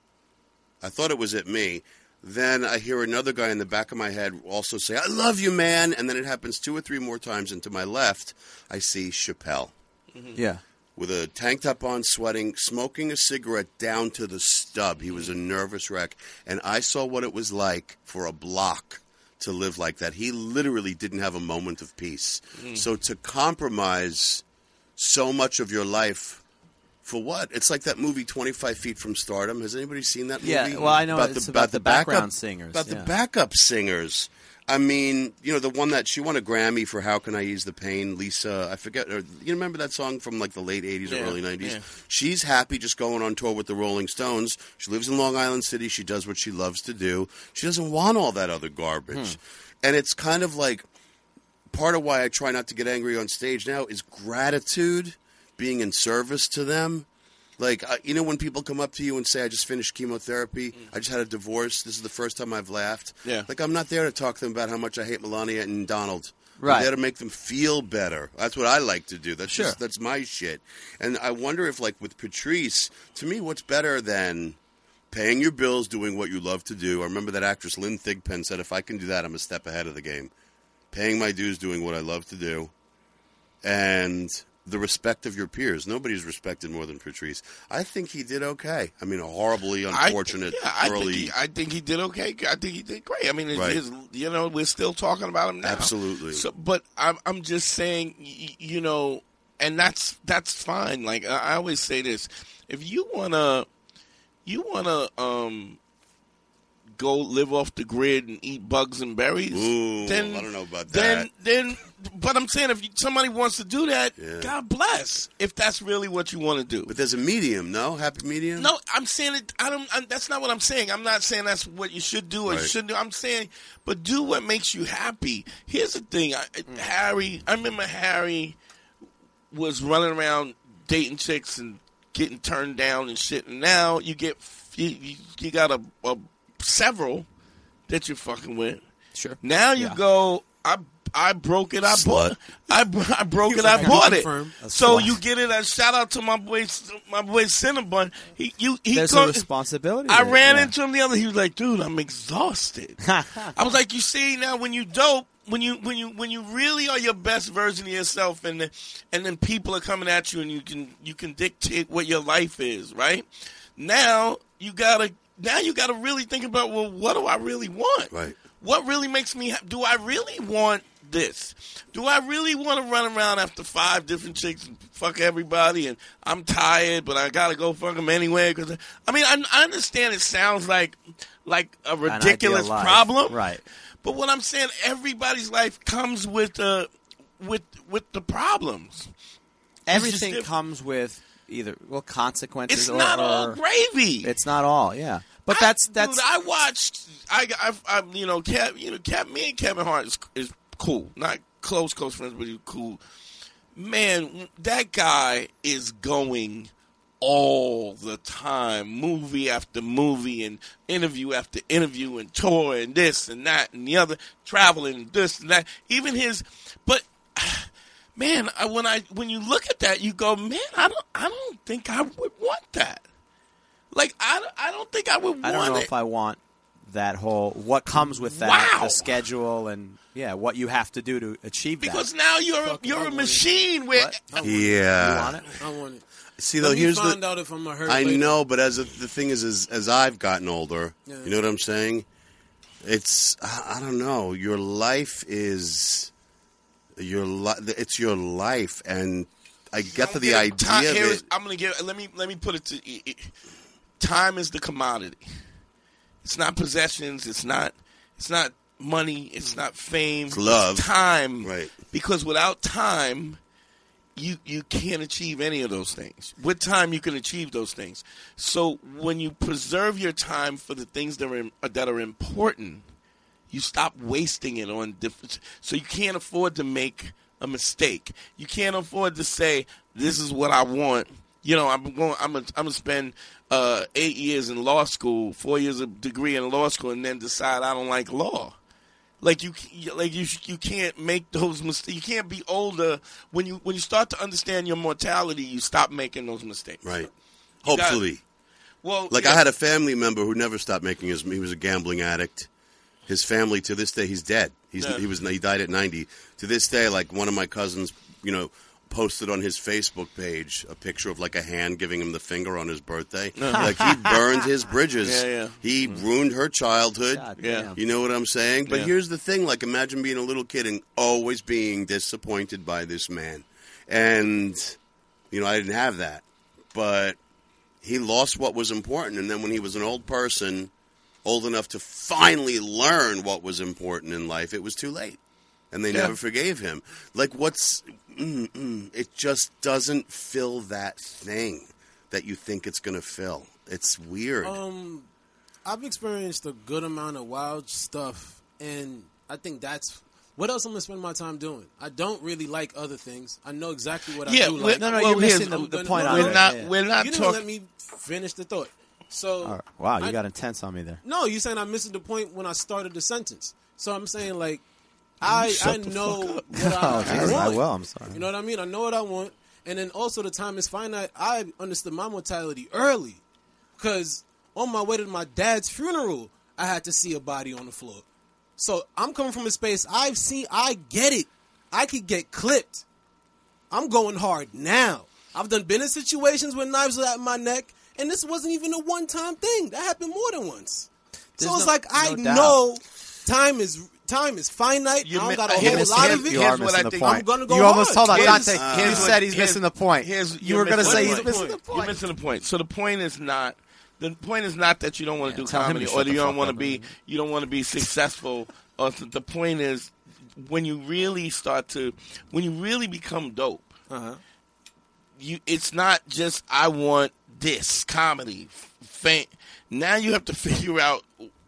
I thought it was at me. Then I hear another guy in the back of my head also say, "I love you, man." And then it happens two or three more times. And to my left, I see Chappelle Yeah. with a tank top on, sweating, smoking a cigarette down to the stub. He was a nervous wreck. And I saw what it was like for a block to live like that. He literally didn't have a moment of peace. So to compromise so much of your life for what? It's like that movie twenty-five Feet from Stardom. Has anybody seen that movie? Yeah, well, I know it's about the background singers, About yeah. the backup singers. I mean, you know, the one that she won a Grammy for How Can I Ease the Pain, Lisa, I forget, or, you remember that song from like the late eighties Yeah, or early nineties? yeah. She's happy just going on tour with the Rolling Stones. She lives in Long Island City. She does what she loves to do. She doesn't want all that other garbage. And it's kind of like part of why I try not to get angry on stage now is gratitude, being in service to them. Like, uh, you know, when people come up to you and say, "I just finished chemotherapy. I just had a divorce. This is the first time I've laughed." Yeah. Like, I'm not there to talk to them about how much I hate Melania and Donald. Right. I'm there to make them feel better. That's what I like to do. That's Sure. just, that's my shit. And I wonder if, like, with Patrice, to me, what's better than paying your bills, doing what you love to do? I remember that actress Lynn Thigpen said, "If I can do that, I'm a step ahead of the game." Paying my dues, doing what I love to do, and the respect of your peers. Nobody's respected more than Patrice. I think he did okay. I mean, a horribly I- unfortunate yeah, I early. Think he, I think he did okay. I think he did great. I mean, his, Right. his, you know, we're still talking about him now. Absolutely. So, but I'm, I'm just saying, y- you know, and that's that's fine. Like I I always say this: if you wanna, you want to um, go live off the grid and eat bugs and berries, Ooh, then I don't know about then, that. Then, but I'm saying if you, somebody wants to do that, Yeah. God bless. If that's really what you want to do. But there's a medium, no? Happy medium? No, I'm saying it. I don't. I, that's not what I'm saying. I'm not saying that's what you should do or Right. you shouldn't do. I'm saying, but do what makes you happy. Here's the thing, I, Harry. I remember Harry was running around dating chicks and getting turned down and shit. And now you get you, you, you got a, a several that you're fucking with. Sure. Now you Yeah. go. I I broke it. I Slut. bought. I, I broke it. I Like, bought it. confirm. A So slut. you get it. A shout out to my boy, my boy Cinnabon. He you he. There's co- a responsibility. I there, ran yeah. into him the other. He was like, "Dude, I'm exhausted." I was like, "You see now, when you dope, when you when you when you really are your best version of yourself, and then, and then people are coming at you, and you can you can dictate what your life is, right? Now you gotta now you gotta really think about, well, what do I really want? Right. What really makes me? Ha- do I really want this? Do I really want to run around after five different chicks and fuck everybody? And I'm tired, but I gotta go fuck them anyway. Because I mean, I, I understand it sounds like like a An ridiculous ideal life. problem, Right. But what I'm saying, everybody's life comes with uh, with with the problems. Everything just- comes with either well consequences. It's or, not or, all gravy. It's not all. Yeah. But I- that's that's. dude, I watched. I, I, I you know, Kev, you know, Kev, me and Kevin Hart is, is cool. Not close, close friends, but he's cool. Man, that guy is going all the time, movie after movie, and interview after interview, and tour, and this and that and the other, traveling, and this and that. Even his, but. Man, I, when I when you look at that, you go, man, I don't I don't think I would want that. Like I, don't- I don't think I would want I don't know it. if I want that whole what comes with that, Wow. the schedule, and yeah, what you have to do to achieve Because that. now you're a, Fuck it, you're I a want it. machine where What? Yeah. You want it? I want it. See, though, Let me here's find the. out if I'm a hurt I later. know, but as a, the thing is, as, as I've gotten older, Yeah. you know what I'm saying? It's I, I don't know. Your life is your li- It's your life, and I get to the Time- idea of here it. is- I'm gonna give. Let me let me put it to. It, it- time is the commodity. It's not possessions. It's not. It's not money. It's not fame. It's love. time. Right. Because without time, you you can't achieve any of those things. With time, you can achieve those things. So when you preserve your time for the things that are that are important, you stop wasting it on different. So you can't afford to make a mistake. You can't afford to say, "This is what I want." You know, I'm going. I'm gonna. I'm gonna spend uh, eight years in law school, four years of degree in law school, and then decide I don't like law. Like you, like you, you can't make those mistakes. You can't be older when you when you start to understand your mortality. You stop making those mistakes. Right. You got- Hopefully. Well, Like yeah, I had a family member who never stopped making his. He was a gambling addict. His family to this day, he's dead. He's Yeah. he was he died at ninety. To this day, like one of my cousins, you know, posted on his Facebook page a picture of like a hand giving him the finger on his birthday. Like he burned his bridges. Yeah, yeah. He ruined her childhood. God Yeah. damn. You know what I'm saying? But Yeah. here's the thing: like, imagine being a little kid and always being disappointed by this man. And you know, I didn't have that, but he lost what was important. And then when he was an old person, old enough to finally learn what was important in life, it was too late. And they Yeah. never forgave him. Like, what's... Mm, mm, it just doesn't fill that thing that you think it's going to fill. It's weird. Um, I've experienced a good amount of wild stuff, and I think that's what else I'm gonna spend my time doing. I don't really like other things. I know exactly what Yeah, I do we're- like. No, no, Well, you're missing here's- the, I'm the gonna- point. no, on no, we're it. not. Yeah. We're not You didn't talking. let me finish the thought. So All right. Wow, you I- got intense on me there. no, you saying I'm missing the point when I started the sentence. So I'm saying like I shut I the know fuck up. what I, Oh, Jesus, I want. will. I'm sorry. You know what I mean? I know what I want, and then also the time is finite. I understood my mortality early, because on my way to my dad's funeral, I had to see a body on the floor. So I'm coming from a space I've seen. I get it. I could get clipped. I'm going hard now. I've done been in situations where knives were at my neck, and this wasn't even a one-time thing. That happened more than once. There's so it's no- like I no doubt. know time is time is finite. You I don't mi- got a here's- whole lot here's- of it. You here's are what missing I the think- point. I'm gonna go you almost hard. told on Here's- Dante. here's you what- said he's here's- missing the point. Here's, you you're were going to missing say the he's point. missing the You're point. missing the point. So the point is not the point is not that you don't want to Yeah, do tell him comedy to or shut you the don't fuck want to up. be you don't want to be successful. Or th- the point is when you really start to when you really become dope. Uh-huh. You, it's not just I want this comedy. Fan. Now you have to figure out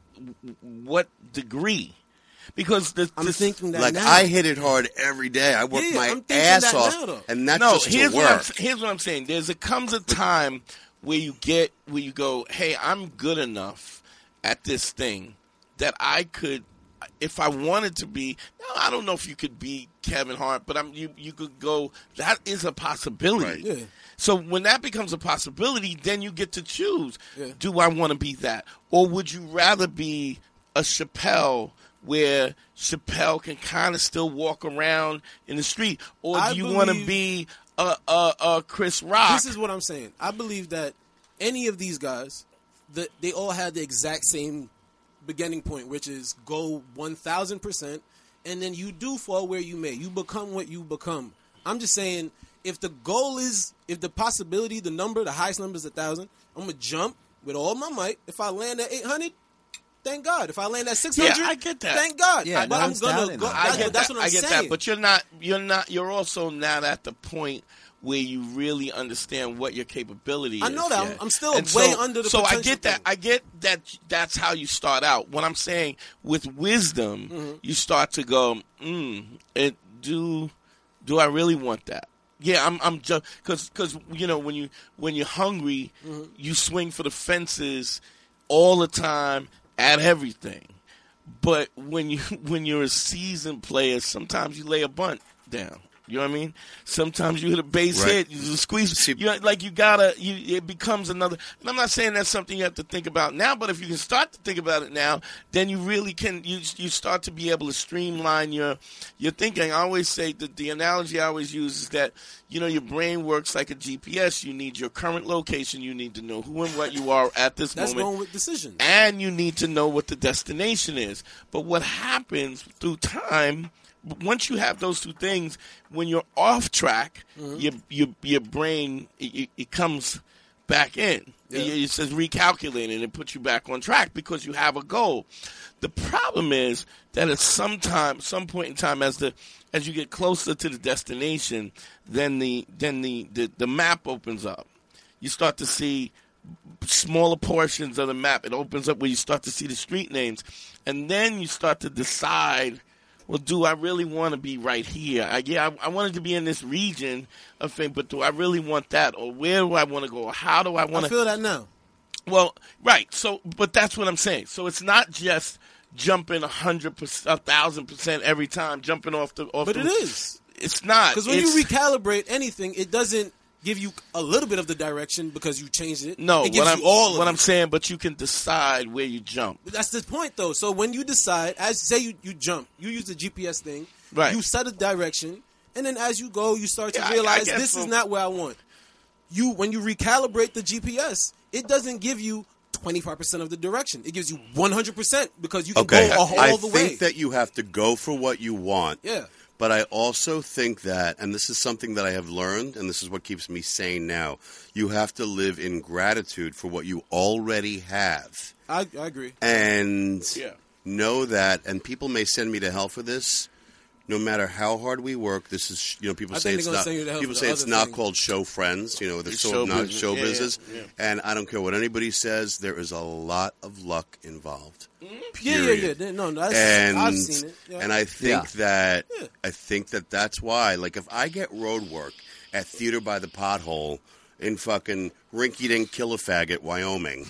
what degree, because the, I'm the, thinking that Like now. I hit it hard every day. I work Yeah, my I'm thinking ass that off, now, though. and that's no. just Here's to what I'm work. here's what I'm saying. There's a comes a time where you get where you go, hey, I'm good enough at this thing that I could, if I wanted to be. No, I don't know if you could be Kevin Hart, but I'm you. You could go. That is a possibility. Right. Yeah. So when that becomes a possibility, then you get to choose. Yeah. Do I want to be that? Or would you rather be a Chappelle where Chappelle can kind of still walk around in the street? Or do I you want to believe- be a, a, a Chris Rock? This is what I'm saying. I believe that any of these guys, that they all had the exact same beginning point, which is go one thousand percent, and then you do fall where you may. You become what you become. I'm just saying, if the goal is, if the possibility, the number, the highest number is one thousand, I'm going to jump with all my might. If I land at eight hundred, thank God. If I land at six hundred, Yeah, I get that. thank God. Yeah, but no I'm one's going to doubting go. that. I That's, get what, that's that. what I'm I get saying. that. But you're not. You're not. You're also not at the point where you really understand what your capability I is. know that. I'm- yet. I'm still And way so, under the So I potential get that. thing. I get that. That's how you start out. What I'm saying with wisdom, Mm-hmm. you start to go. Mm, it do. Do I really want that? Yeah, I'm. I'm just because because you know when you when you're hungry, Mm-hmm. you swing for the fences all the time at everything. But when you when you're a seasoned player, sometimes you lay a bunt down. You know what I mean? Sometimes you hit a base Right. hit, you just squeeze. See- You know, like you gotta. You it becomes another. And I'm not saying that's something you have to think about now, but if you can start to think about it now, then you really can. You you start to be able to streamline your your thinking. I always say that the analogy I always use is that you know your brain works like a G P S. You need your current location. You need to know who and what you are at this That's moment. going with decisions. And you need to know what the destination is. But what happens through time, once you have those two things, when you're off track, Mm-hmm. your your your brain it, it comes back in. Yeah. It, it says recalculate and it puts you back on track because you have a goal. The problem is that at some time, some point in time, as the as you get closer to the destination, then the then the, the, the map opens up. You start to see smaller portions of the map. It opens up where you start to see the street names. And then you start to decide, well, do I really want to be right here? I, yeah, I, I wanted to be in this region of fame, but do I really want that? Or where do I want to go? Or how do I want I to? feel that now. Well, right. So, but that's what I'm saying. So it's not just jumping a hundred percent, a thousand percent every time, jumping off the off. But the, it is. It's not. Because when It's- you recalibrate anything, it doesn't give you a little bit of the direction because you changed it. no, it gives what I'm you all of what it. I'm saying, but you can decide where you jump. But that's the point, though. So when you decide, as say you, you jump, you use the G P S thing, Right. you set a direction, and then as you go, you start to Yeah, I- I realize guess this so. is not where I want. You when you recalibrate the G P S, it doesn't give you twenty-five percent of the direction. It gives you one hundred percent because you can Okay, go all I the think way. that you have to go for what you want. Yeah. But I also think that, and this is something that I have learned, and this is what keeps me sane now, you have to live in gratitude for what you already have. I, I agree. And Yeah. know that, and people may send me to hell for this, no matter how hard we work, this is, you know, people I say think it's they're gonna not, send you to hell people for say the it's other not thing. called show friends, you know, they're It's so show not business. show Yeah, business. yeah, yeah. And I don't care what anybody says, there is a lot of luck involved. Yeah, yeah, Period. yeah. No, no, that's, and I've seen it. Yeah. and I think Yeah. that Yeah. I think that that's why. Like, if I get road work at Theater by the Pothole in fucking rinky-dink Kill-a-Faggot, Wyoming,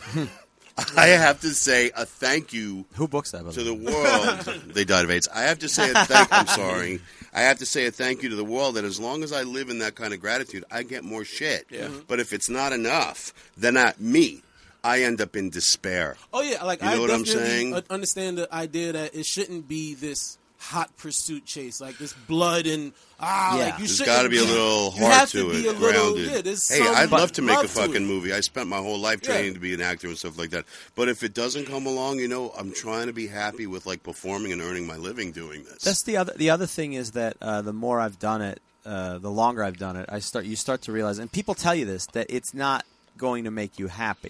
I have to say a thank you Who books that? By to the the way? world. They died of AIDS. I have to say a thank. I'm sorry. I have to say a thank you to the world that as long as I live in that kind of gratitude, I get more shit. Yeah. But if it's not enough, then not me. I end up in despair. Oh yeah, like You know I what I'm definitely saying? uh, understand the idea that it shouldn't be this hot pursuit chase, like this blood and ah, Yeah. like you There's shouldn't got to be a be- little you heart have to, to be it, a little, grounded. yeah. There's hey, some I'd love to make a love to fucking it. movie. I spent my whole life training Yeah. to be an actor and stuff like that. But if it doesn't come along, you know, I'm trying to be happy with like performing and earning my living doing this. That's the other. The other thing is that uh, the more I've done it, uh, the longer I've done it, I start. You start to realize, and people tell you this, that it's not going to make you happy.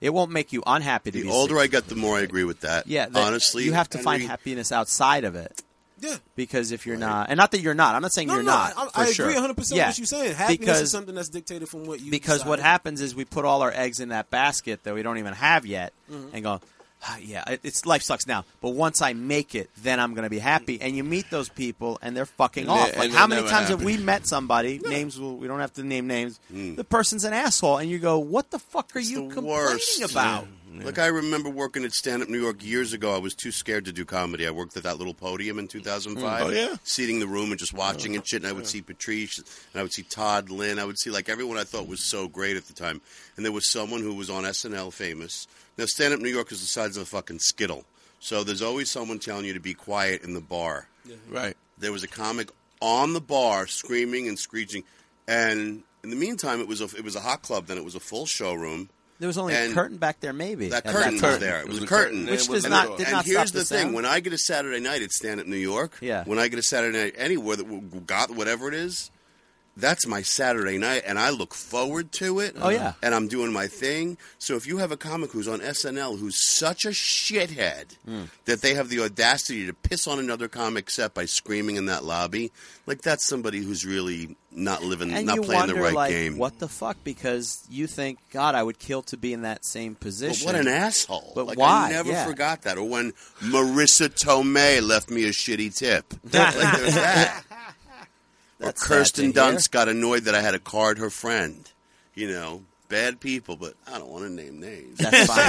It won't make you unhappy to The be older sick. I get, the more I agree with that. Yeah, that- honestly, you have to find Henry, happiness outside of it. Yeah. Because if you're not, and not that you're not, I'm not saying No, you're no, not. I, for I agree sure. one hundred percent Yeah. with what you're saying. Happiness because, is something that's dictated from what you Because decide. what happens is we put all our eggs in that basket that we don't even have yet Mm-hmm. and go, ah, yeah, it- it's life sucks now. But once I make it, then I'm going to be happy. And you meet those people, and they're fucking And off. they- Like, and how they're many never times have happy. we met somebody, names, will- we don't have to name names, the person's an asshole, and you go, what the fuck are It's you the complaining worst. about? Like, I remember working at Stand Up New York years ago. I was too scared to do comedy. I worked at that little podium in two thousand five. Oh, yeah? Seating the room and just watching and shit. And I would see Patrice, and I would see Todd Lynn. I would see, like, everyone I thought was so great at the time. And there was someone who was on S N L famous. Now, Stand Up New York is the size of a fucking Skittle. So there's always someone telling you to be quiet in the bar. Right. There was a comic on the bar screaming and screeching. And in the meantime, it was a, it was a hot club. Then it was a full showroom. There was only And a curtain back there, maybe. That at curtain that was time. there. It was, It a was a curtain. curtain. Which And it does was not and did And not here's stop the the thing: sound. when I get a Saturday night at Stand Up New York, Yeah. when I get a Saturday night anywhere that we got whatever it is, that's my Saturday night, and I look forward to it. Oh, yeah. and I'm doing my thing. So if you have a comic who's on S N L who's such a shithead Hmm. that they have the audacity to piss on another comic set by screaming in that lobby, like that's somebody who's really not living, And not you playing wonder, the right like, game. what the fuck? Because you think, God, I would kill to be in that same But position. what an asshole! But like, why? I never Yeah. forgot that. Or when Marissa Tomei left me a shitty tip. like there's that. Or That's sad Kirsten to hear. Dunst got annoyed that I had to card her friend. You know, bad people, but I don't want to name names. That's fine.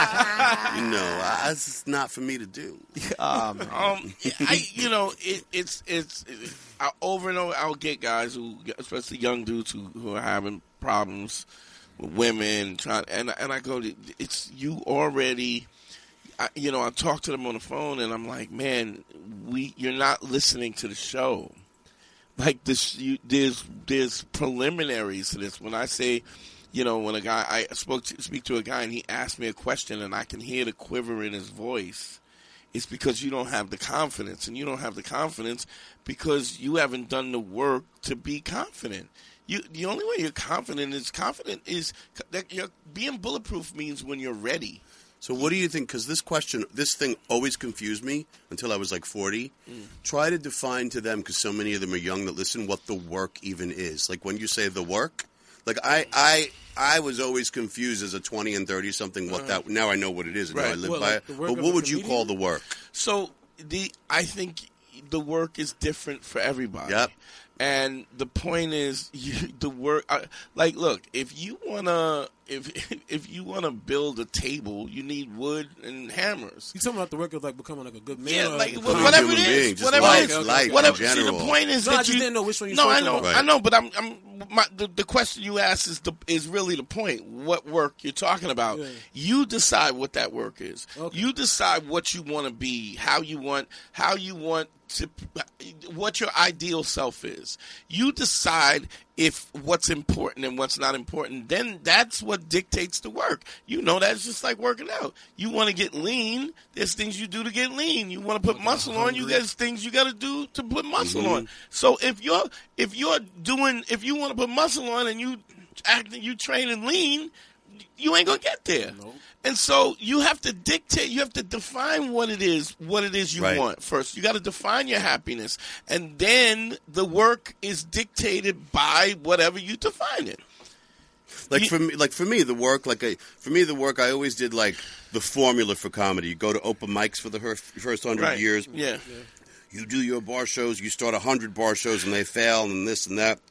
you know, I, it's not for me to do. um, Um, I, you know, it, it's it's it, I, over and over. I'll get guys who, especially young dudes who, who are having problems with women, trying, and and I go, it's you already. I, you know, I talk to them on the phone, and I'm like, man, we you're not listening to the show. Like this, you, there's there's preliminaries to this. When I say, you know, when a guy I spoke to, speak to a guy and he asked me a question and I can hear the quiver in his voice, it's because you don't have the confidence, and you don't have the confidence because you haven't done the work to be confident. You the only way you're confident is confident is that you're being bulletproof means when you're ready. So what do you think? Because this question, this thing always confused me until I was like forty. Mm. Try to define to them, because so many of them are young that listen, what the work even is. Like when you say the work, like I, I, I was always confused as a twenty and thirty something what that. Now I know what it is, and now Right. I live What, by like the it. work But of what a would you call the comedian? work? So the I think the work is different for everybody. Yep. And the point is, you, the work. Uh, like, look, if you wanna, if if you wanna build a table, you need wood and hammers. You talking about the work of like becoming like a good man? Yeah, or like a wh- good whatever it human is, being, just whatever life, it is, life in whatever. See, the general. point is No, I that just you didn't know which one you No, I spoke know, about. I know, but I'm, I'm my, the, the question you asked is the is really the point. What work you're talking about? Yeah. You decide what that work is. Okay. You decide what you want to be, how you want, how you want to, what your ideal self is. You decide if what's important and what's not important. Then that's what dictates the work. You know, that's just like working out. You want to get lean. There's things you do to get lean. You want to put muscle on. You there's things you got to do to put muscle on. So if you're if you're doing if you want to put muscle on and you acting you training lean, you ain't gonna get there. And so you have to dictate, you have to define what it is, what it is you Right. want first. You got to define your happiness, and then the work is dictated by whatever you define it. Like You- for me, like for me, the work, like I, for me, the work, I always did like the formula for comedy. You go to open mics for the her- first hundred Right. years. Yeah. You do your bar shows. You start a hundred bar shows, and they fail, and this and that.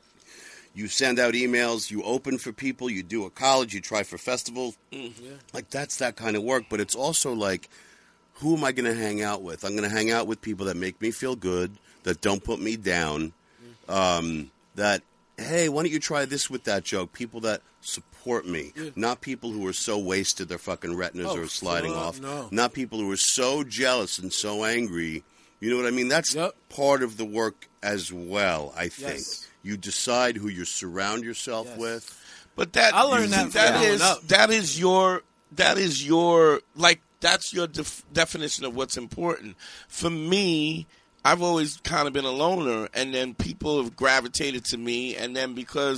You send out emails. You open for people. You do a college. You try for festivals. Like that's that kind of work. But it's also like, who am I going to hang out with? I'm going to hang out with people that make me feel good, that don't put me down. Um, that hey, why don't you try this with that joke? People that support me, not people who are so wasted their fucking retinas Oh, are sliding fuck off. no. Not people who are so jealous and so angry. You know what I mean? That's Yep. part of the work as well, I think. Yes. You decide who you surround yourself Yes. with. But that I learned that that from growing is up. that is your that is your like that's your def- definition of what's important. For me, I've always kind of been a loner, and then people have gravitated to me, and then because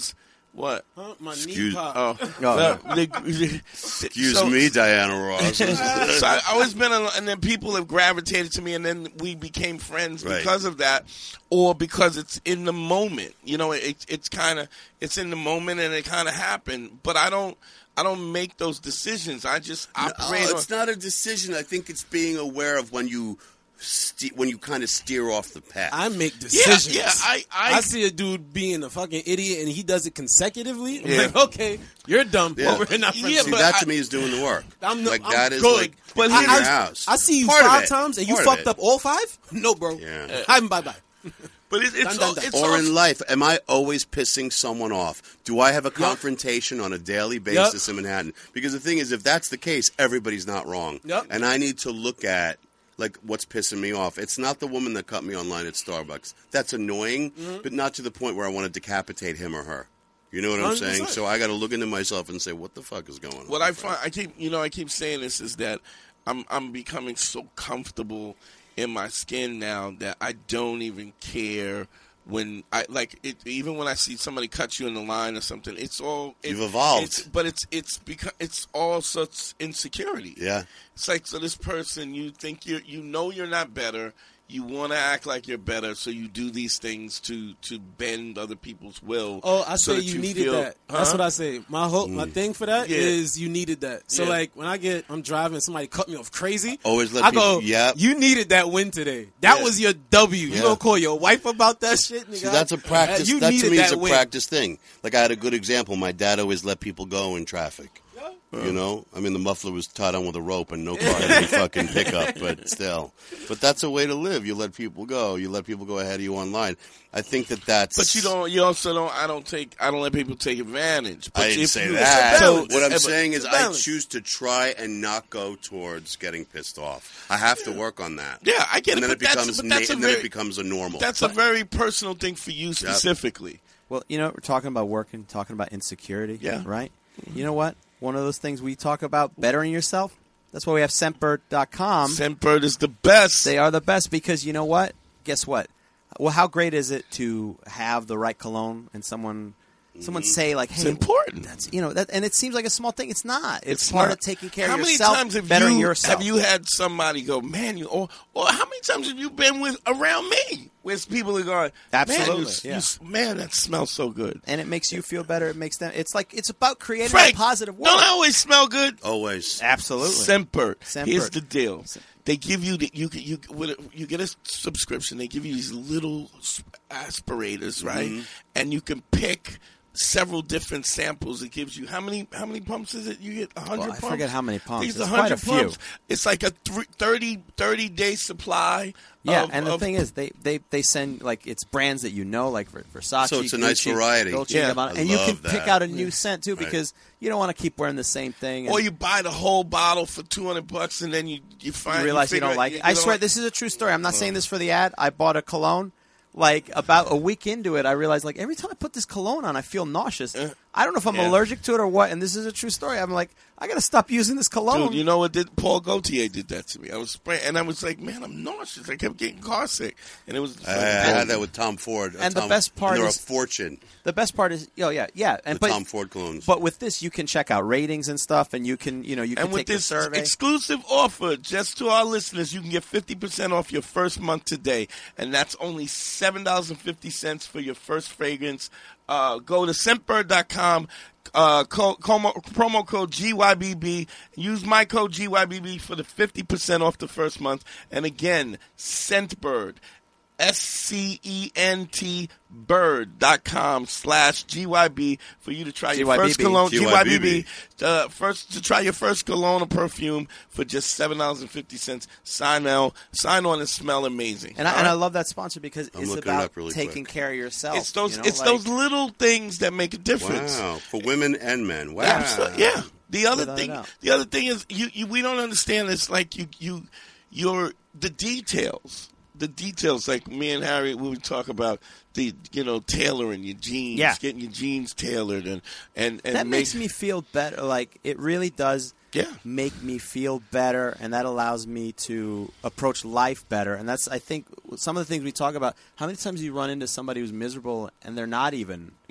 What? Huh? My knee Excuse- pop. Oh, No. the- the- Excuse so- me, Diana Ross. So I I always been, a, and then people have gravitated to me, and then we became friends Right. because of that, or because it's in the moment. You know, it, it's kind of it's in the moment, and it kind of happened. But I don't, I don't make those decisions. I just operate. No, on, it's not a decision. I think it's being aware of when you ste- when you kind of steer off the path. I make decisions. yeah, I- I- see a dude being a fucking idiot and he does it consecutively. I'm Yeah. like, okay, you're dumb. Yeah. But we're not friends. Yeah, See, but that I- to me is doing the work. I'm no- like I'm that is good, like but in here's- your I, house. I see you Part of five it. times and you Part of fucked it. up all five? No, bro. Yeah. I'm bye bye. but it, it's Dun, dun, all, dun. it's Or all, in life, am I always pissing someone off? Do I have a confrontation on a daily basis in Manhattan? Because the thing is, if that's the case, everybody's not wrong. Yep. And I need to look at like what's pissing me off. It's not the woman that cut me online at Starbucks. That's annoying, Mm-hmm. but not to the point where I want to decapitate him or her. You know what I'm one hundred saying? percent. So I got to look into myself and say, what the fuck is going on? What I find, I keep, you know, I keep saying this is that I'm, I'm becoming so comfortable in my skin now that I don't even care when I like it. Even when I see somebody cut you in the line or something, it's all it, You've evolved. It's, but it's it's because it's all such insecurity. Yeah. It's like, so this person, you think you you know you're not better. You want to act like you're better, so you do these things to, to bend other people's will. Oh, I so say that you, you needed feel- that. That's Huh? what I say. My hope, my thing for that is Yeah. you needed that. So Yeah. like when I get, I'm driving, somebody cut me off crazy. Always let I people- go, yep. you needed that win today. That Yeah. was your W. You Yeah. gonna call your wife about that shit, nigga? See, that's a practice. You that to needed me is that a win. practice thing. Like I had a good example. My dad always let people go in traffic. You know, I mean, the muffler was tied on with a rope, and no car had any fucking pickup. But still, but that's a way to live. You let people go. You let people go ahead of you online. I think that that's. But you don't. You also don't. I don't take. I don't let people take advantage. But I didn't if say you, that. So what I'm but- saying is, it's a I balance. choose to try and not go towards getting pissed off. I have to work on that. Yeah, I get and it. then But it that's, becomes, but na- that's a and then very, it becomes a normal. that's a very personal thing for you specifically. Well, you know, we're talking about working, talking about insecurity. Yeah. Right? You know what? One of those things we talk about, bettering yourself. That's why we have Scentbird dot com. Scentbird is the best. They are the best because you know what? Guess what? Well, how great is it to have the right cologne and someone someone say like, "Hey, It's important. That's you know that," and it seems like a small thing. It's not. It's, It's part not. of taking care how of many yourself, times have bettering you, yourself. Have you had somebody go, man, you or or how many times have you been with around me where people are going, Absolutely, man, you, yeah. you s- man, that smells so good. and it makes you feel better. It makes them. It's like it's about creating Frank, a positive world. don't I always smell good? Always. Absolutely. Scentbird. Scentbird. Here's the deal. They give you the, you you with a, you get a subscription. They give you these little s- aspirators, right? Mm-hmm. And you can pick several different samples. It gives you how many how many pumps is it? You get a hundred Well, I pumps. forget how many pumps. These It's a quite a hundred few. pumps. It's like a th- thirty, thirty day supply. Yeah, of, and the of- thing is, they, they, they send like it's brands that you know, like Ver- Versace. So it's a nice Gucci, variety. Dolce Yeah. and Gabbana, I and you can love pick that. out a new scent too because you don't want to keep wearing the same thing. And or you buy the whole bottle for two hundred bucks, and then you you find you realize you, figure don't out like you- it. you I don't swear, like- this is a true story. I'm not saying this for the ad. I bought a cologne. Like about a week into it, I realized like every time I put this cologne on, I feel nauseous. I don't know if I'm Yeah. allergic to it or what. And this is a true story. I'm like, I gotta stop using this cologne. Dude, you know what did Paul Gaultier did that to me? I was spraying, and I was like, man, I'm nauseous. I kept getting car sick, and it was. I, I had that with Tom Ford. And the Tom- best part and they're is- a fortune. The best part is, oh yeah, yeah, and The but, Tom Ford clones. But with this, you can check out ratings and stuff, and you can, you know, you can And with take the this survey. exclusive offer, just to our listeners, you can get fifty percent off your first month today, and that's only seven dollars and fifty cents for your first fragrance. Uh, go to Scentbird dot com, uh, co- como, promo code G Y B B. Use my code G Y B B for the fifty percent off the first month. And again, Scentbird. S C E N T bird dot com slash G Y B for you to try your G Y B B. first cologne. G Y B B. G Y B B. Uh, first to try your first cologne or perfume for just seven dollars and fifty cents. Sign on, sign on and smell amazing. and I, All and I right? love that sponsor because I'm it's looking it about up really taking quick. care of yourself. It's those you know, it's like- those little things that make a difference. Wow. For women and men. Wow. Absolutely, yeah. The other Without a thing, doubt. the other thing is you, you we don't understand. It's like you you you're the details. The details, like me and Harry, we would talk about the, you know, tailoring your jeans, Yeah. getting your jeans tailored, and and, and that make, makes me feel better. Like it really does. Yeah. Make me feel better, and that allows me to approach life better. And that's, I think, some of the things we talk about. How many times do you run into somebody who's miserable and they're not even yeah.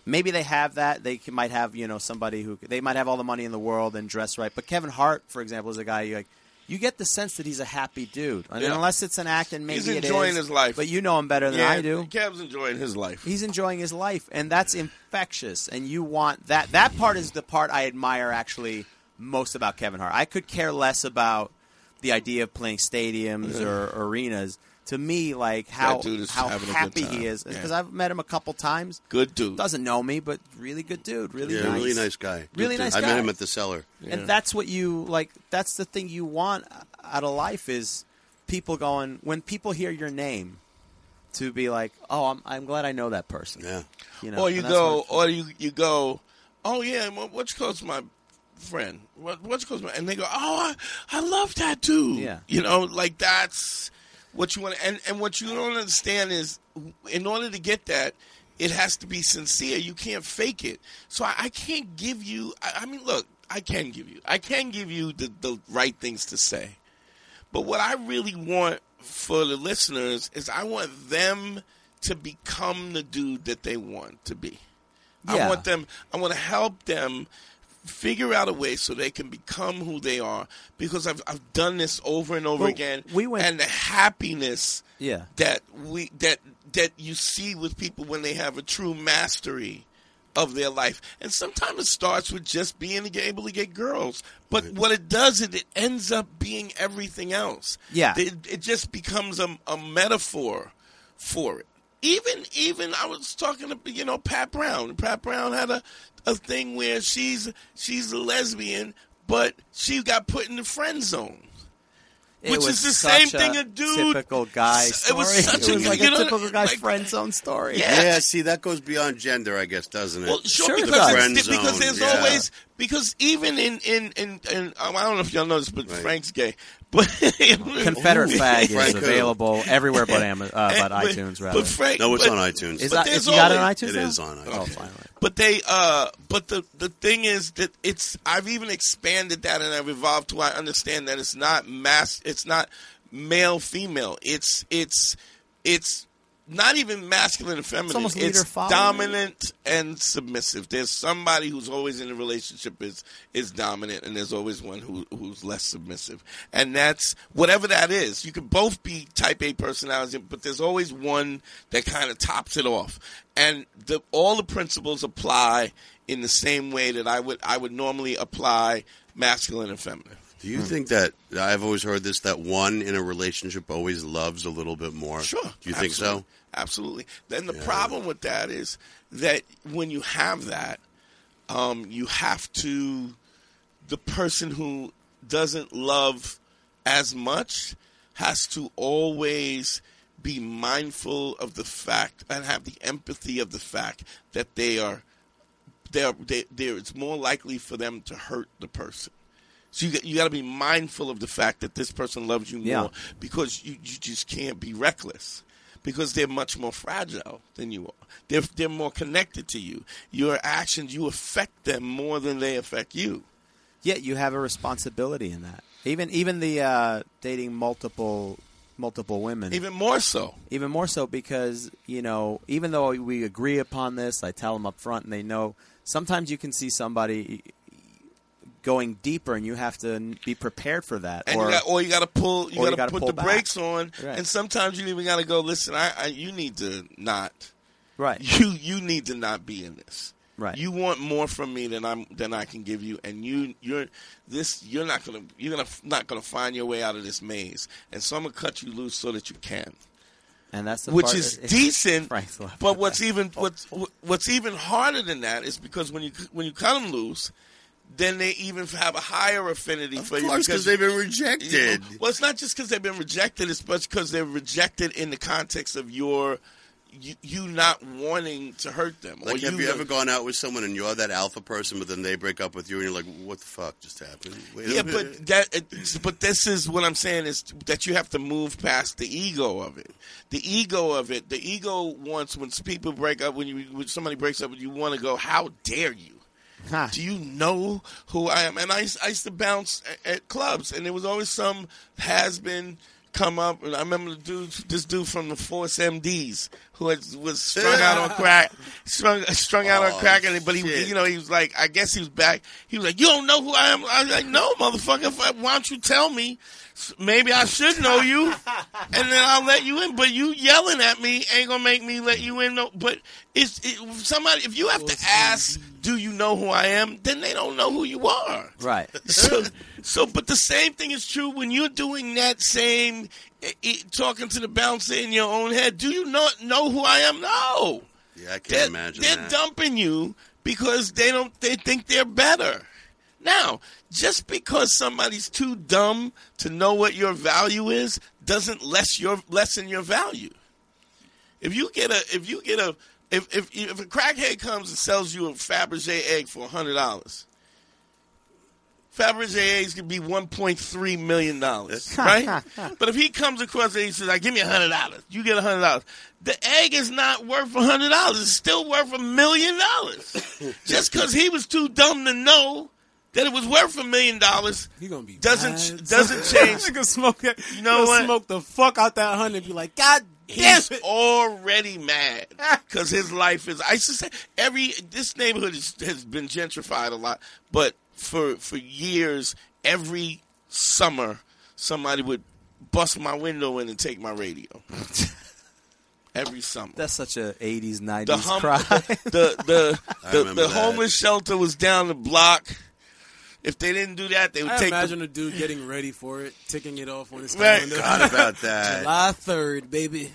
maybe they have that. They can, might have, you know, somebody who they might have all the money in the world and dress right. But Kevin Hart, for example, is a guy you like. You get the sense that he's a happy dude, and Yeah. unless it's an act, and maybe He's it enjoying is, his life. But you know him better than yeah, I do. Kev's enjoying his life. He's enjoying his life, and that's infectious. And you want that. That part is the part I admire actually most about Kevin Hart. I could care less about the idea of playing stadiums Yeah. or arenas. To me, like how dude is how having a good happy time. he is, Yeah. because I've met him a couple times. Good dude. Doesn't know me, but really good dude. Really Yeah, nice. really nice guy. Really Good nice dude. guy. I met him at the Cellar. And that's what you like. That's the thing you want out of life is people going when people hear your name to be like, oh, I'm I'm glad I know that person. Yeah. You know, Or you and that's go, what- or you you go, oh yeah, well, what's close to my friend? What what's close to my? And they go, oh, I I love that dude. Yeah. You know, like that's what you want. And and what you don't understand is, in order to get that, it has to be sincere. You can't fake it. So I, I can't give you. I, I mean, look, I can give you. I can give you the the right things to say. But what I really want for the listeners is I want them to become the dude that they want to be. Yeah. I want them. I want to help them figure out a way so they can become who they are. Because I've I've done this over and over Well, again. we went- and the happiness Yeah. that we that that you see with people when they have a true mastery of their life. And sometimes it starts with just being able to get girls. But what it does is it ends up being everything else. Yeah. It, it just becomes a, a metaphor for it. Even even I was talking to, you know, Pat Brown. Pat Brown had a, a thing where she's she's a lesbian, but she got put in the friend zone. It Which was is the such same thing a dude. typical guy It story. was such it was a like you a know, typical guy's like- friend zone story. Yeah. Yeah, see, that goes beyond gender, I guess, doesn't it? Well, sure, Sure it because does. it's- Friend because zone, there's yeah. always because even in in, in in I don't know if y'all know this, but Right. Frank's gay. But Confederate Fag is Frank who? available everywhere but Ama- uh, but but- iTunes, rather. But Frank, no, it's but, on iTunes. is but that, there's you got it on always- iTunes It now? is on iTunes. Oh, finally. But they, uh, but the the thing is that it's I've even expanded that and I've evolved to I understand that it's not mass, it's not male female, it's it's it's not even masculine and feminine. almost It's leader-follower. dominant and submissive. There's somebody who's always in a relationship is is dominant, and there's always one who who's less submissive. And that's whatever that is. You can both be type A personality, but there's always one that kind of tops it off. And the all the principles apply in the same way that I would I would normally apply masculine and feminine. Do you think that I've always heard this that one in a relationship always loves a little bit more? Sure. Do you think absolutely, so? Absolutely. Then the Yeah. problem with that is that when you have that, um, you have to, the person who doesn't love as much has to always be mindful of the fact and have the empathy of the fact that they are, they're, they, they're, it's more likely for them to hurt the person. So you got, you got to be mindful of the fact that this person loves you more Yeah. because you, you just can't be reckless because they're much more fragile than you are. They're, they're more connected to you. Your actions, you affect them more than they affect you. Yeah, you have a responsibility in that. Even even the uh, dating multiple multiple women. Even more so. Even more so because, you know, even though we agree upon this, I tell them up front and they know, sometimes you can see somebody going deeper and you have to n- be prepared for that. And or you got, or you got to pull, you or you got to gotta put pull the back. brakes on, Right. and sometimes you even got to go. Listen, I, I, you need to not. right. You, you need to not be in this. Right. You want more from me than I'm than I can give you, and you you're this. You're not gonna you're gonna not gonna find your way out of this maze, and so I'm gonna cut you loose so that you can. And that's the Which part is that- decent, Frank's laughing but at what's that. even what's what's even harder than that is because when you when you cut them loose, then they even have a higher affinity Of for you course, because they've been rejected. well, it's not just because they've been rejected; it's because they're rejected in the context of your you, you not wanting to hurt them. Like, or have you not- ever gone out with someone and you're that alpha person, but then they break up with you and you're like, what the fuck just happened? Wait a Yeah, minute. but that, it- but this is what I'm saying is that you have to move past the ego of it. The ego of it. The ego wants when people break up, when you when somebody breaks up, you want to go, how dare you? Huh. Do you know who I am? And I used, I used to bounce at, at clubs, and there was always some has-been come up, and I remember the dude, this dude from the Force M Ds who had, was strung out on crack, strung strung out Oh, on crack, and but he, shit. you know, he was like, I guess he was back. He was like, you don't know who I am. I was like, no, motherfucker. If I, why don't you tell me? Maybe I should know you, and then I'll let you in. But you yelling at me ain't gonna make me let you in. No, but it's it, somebody. If you have to ask, do you know who I am? Then they don't know who you are. Right. So, so, but the same thing is true when you're doing that same eh, eh, talking to the bouncer in your own head. Do you not know who I am? No. Yeah, I can't They're, imagine they're that. dumping you because they don't. They think they're better. Now, just because somebody's too dumb to know what your value is doesn't less your lessen your value. If you get a, if you get a, if if if a crackhead comes and sells you a Fabergé egg for a hundred dollars, Fabergé eggs could be one point three million dollars, right? But if he comes across and he says, "I give me a hundred dollars," you get a hundred dollars. The egg is not worth a hundred dollars; it's still worth a million dollars. Just because he was too dumb to know that it was worth a million dollars He gonna be doesn't mad. doesn't change. Nigga smoke that. You know what? Smoke the fuck out that hundred. And be like, God damn He's it. already mad because his life is. I used to say every this neighborhood is, has been gentrified a lot, but for for years, every summer somebody would bust my window in and take my radio. Every summer. That's such a eighties, The nineties hum- cry. the the I the, remember the that. homeless shelter was down the block. If they didn't do that, they would I take imagine the, a dude getting ready for it, ticking it off on his Right. calendar. Forgot about that. July third, baby.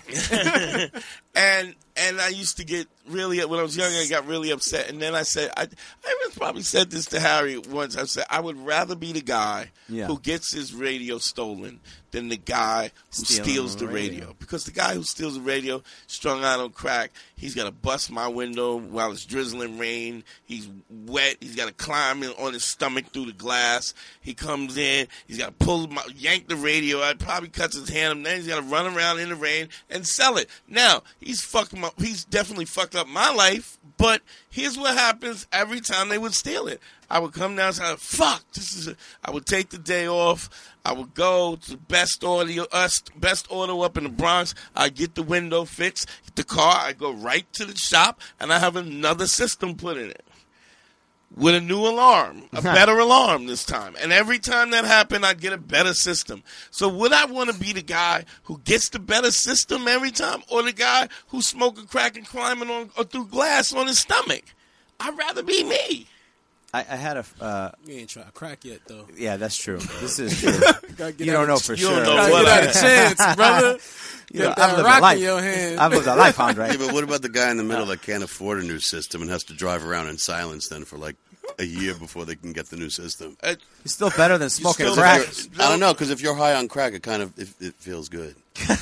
and and I used to get really when I was younger. I got really upset, and then I said, I I probably said this to Harry once. I said I would rather be the guy Yeah. who gets his radio stolen than the guy who Stealing steals the the radio. radio. Because the guy who steals the radio, strung out on crack, he's got to bust my window while it's drizzling rain. He's wet. He's got to climb in on his stomach through the glass. He comes in. He's got to pull my, yank the radio out. Probably cuts his hand. And then he's got to run around in the rain and sell it. Now he's fucking. My, he's definitely fucked up my life. But here's what happens every time they would steal it. I would come down and say, fuck, this is a, I would take the day off. I would go to Best Audio, us Best Auto up in the Bronx. I'd get the window fixed, get the car. I go right to the shop, and I have another system put in it with a new alarm, a better alarm this time. And every time that happened, I'd get a better system. So would I want to be the guy who gets the better system every time, or the guy who's smoking crack and climbing on or through glass on his stomach? I'd rather be me. I, I had a. Uh, You ain't try crack yet, though. yeah, that's true. This is true. Gotta get You out don't of know ch- for you sure. don't know Gotta what get I- out of chance, brother. You know, Get I've that lived a rock life. in your hand. I've lived a life, Andre. Yeah, but what about the guy in the middle that can't afford a new system and has to drive around in silence then for like a year before they can get the new system? Uh, It's still better than smoking still crack. better. I don't know, because if you're high on crack, it kind of it, it feels good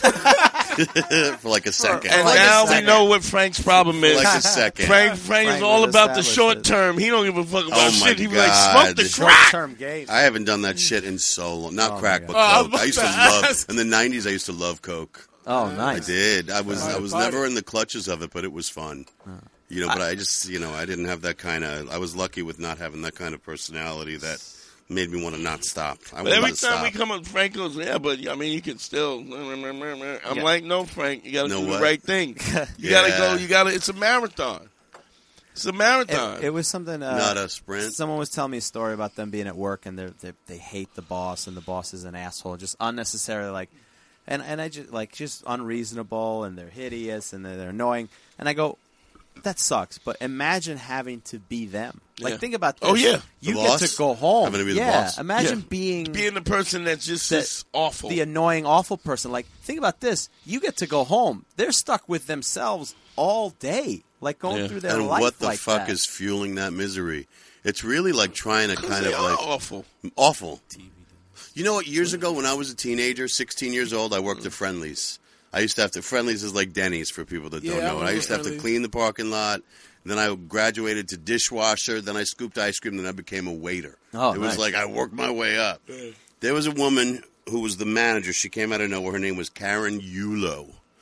for like a second. and like a now we second. know what Frank's problem is. For like a second. Frank, Frank is Frank all was about the established short as- term. He don't give a fuck about Oh, my shit. He be like, God. smoke the Short crack. Term game. I haven't done that shit in so long. Not Oh, crack, my but God. Oh, I was coke. I used to about to love ask. in the nineties. I used to love coke. Oh, I nice. did. I was. I was Party. never in the clutches of it, but it was fun. You know, but I just, you know, I didn't have that kind of. I was lucky with not having that kind of personality that made me want to not stop. I But every wanted to time we stop. come up, Frank goes, yeah, but I mean, you can still. I'm Yeah. like, no, Frank, you got to Know do what? the right thing. You Yeah. got to go. You got to. It's a marathon. It's a marathon. It, it was something. Uh, Not a sprint. Someone was telling me a story about them being at work and they're, they they hate the boss and the boss is an asshole, just unnecessarily like, and and I just like just unreasonable and they're hideous and they're, they're annoying. And I go, that sucks. But imagine having to be them. Like Yeah. think about this. Oh, yeah. you The get boss? to go home. Having to be the yeah, boss? imagine Yeah. being Being the person that's just the- is awful. the annoying, awful person. Like, think about this. You get to go home. They're stuck with themselves all day, like going Yeah. through their And life what the like fuck that. is fueling that misery? It's really like trying to kind they of are like awful. awful. You know what? Years ago, when I was a teenager, sixteen years old, I worked at Friendly's. I used to have to. Friendly's is like Denny's for people that Yeah, don't I know. And I remember used to have to Friendly's. clean the parking lot. And then I graduated to dishwasher. Then I scooped ice cream. Then I became a waiter. Oh, it was nice. like I worked my way up. There was a woman who was the manager. She came out of nowhere. Her name was Karen Yulo.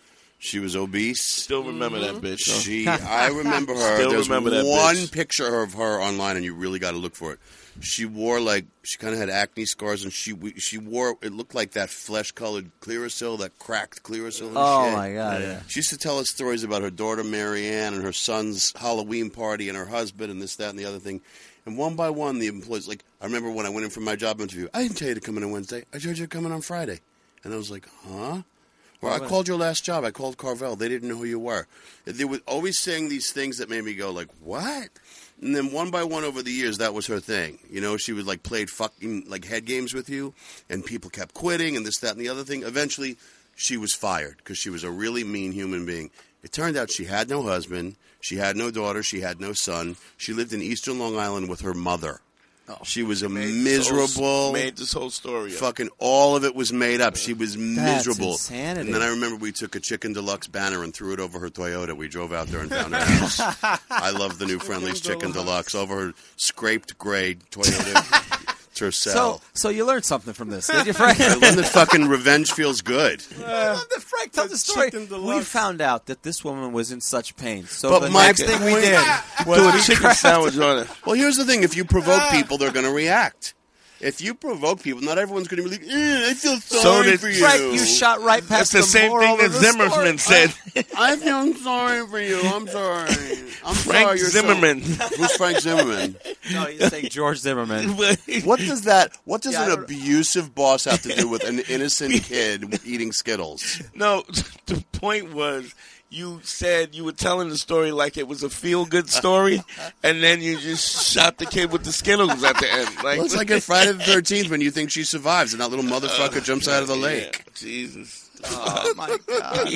She was obese. Still remember that bitch. Huh? She, I remember her. Still There's remember that one bitch. picture of her online, and you really got to look for it. She wore like she kind of had acne scars, and she she wore it looked like that flesh colored Clearasil, that cracked Clearasil. And Oh shit. my god! Yeah. She used to tell us stories about her daughter Marianne and her son's Halloween party and her husband and this, that, and the other thing. And one by one, the employees, like, I remember when I went in for my job interview, I didn't tell you to come in on Wednesday. I told you to come in on Friday. And I was like, huh? Or I called your last job. I called Carvel. They didn't know who you were. They were always saying these things that made me go, like, what? And then one by one over the years, that was her thing. You know, she would, like, played fucking, like, head games with you, and people kept quitting and this, that, and the other thing. Eventually, she was fired because she was a really mean human being. It turned out she had no husband. She had no daughter. She had no son. She lived in eastern Long Island with her mother. Oh, she was a made miserable... This whole, made this whole story up. Fucking all of it was made up. She was That's miserable. insanity. And then I remember we took a Chicken Deluxe banner and threw it over her Toyota. We drove out there and found her house. I love the new Friendly's Chicken Deluxe. Over her scraped gray Toyota Tercel. So, so you learned something from this, did you, Frank? I learned that fucking revenge feels good. I love that Frank told the story. Chicken We Deluxe. found out that this woman was in such pain. So But the my next thing we point- did was Do a we chicken cracked- sandwich on it. Well, here's the thing. If you provoke people, they're going to react. If you provoke people, not everyone's going to be like, eh, I feel sorry did for you. Frank, you shot right That's past the same moral thing of that the Zimmerman story. said. I feel sorry for you. I'm sorry. I'm Frank sorry. You're so- Zimmerman. Who's Frank Zimmerman? No, you're saying George Zimmerman. What does that? What does Yeah, I an don't- abusive boss have to do with an innocent kid eating Skittles? No, the point was you said you were telling the story like it was a feel-good story, and then you just shot the kid with the Skittles at the end. Like, Well, it's like in Friday the thirteenth when you think she survives and that little motherfucker jumps out of the Yeah, lake. Jesus. Oh my god!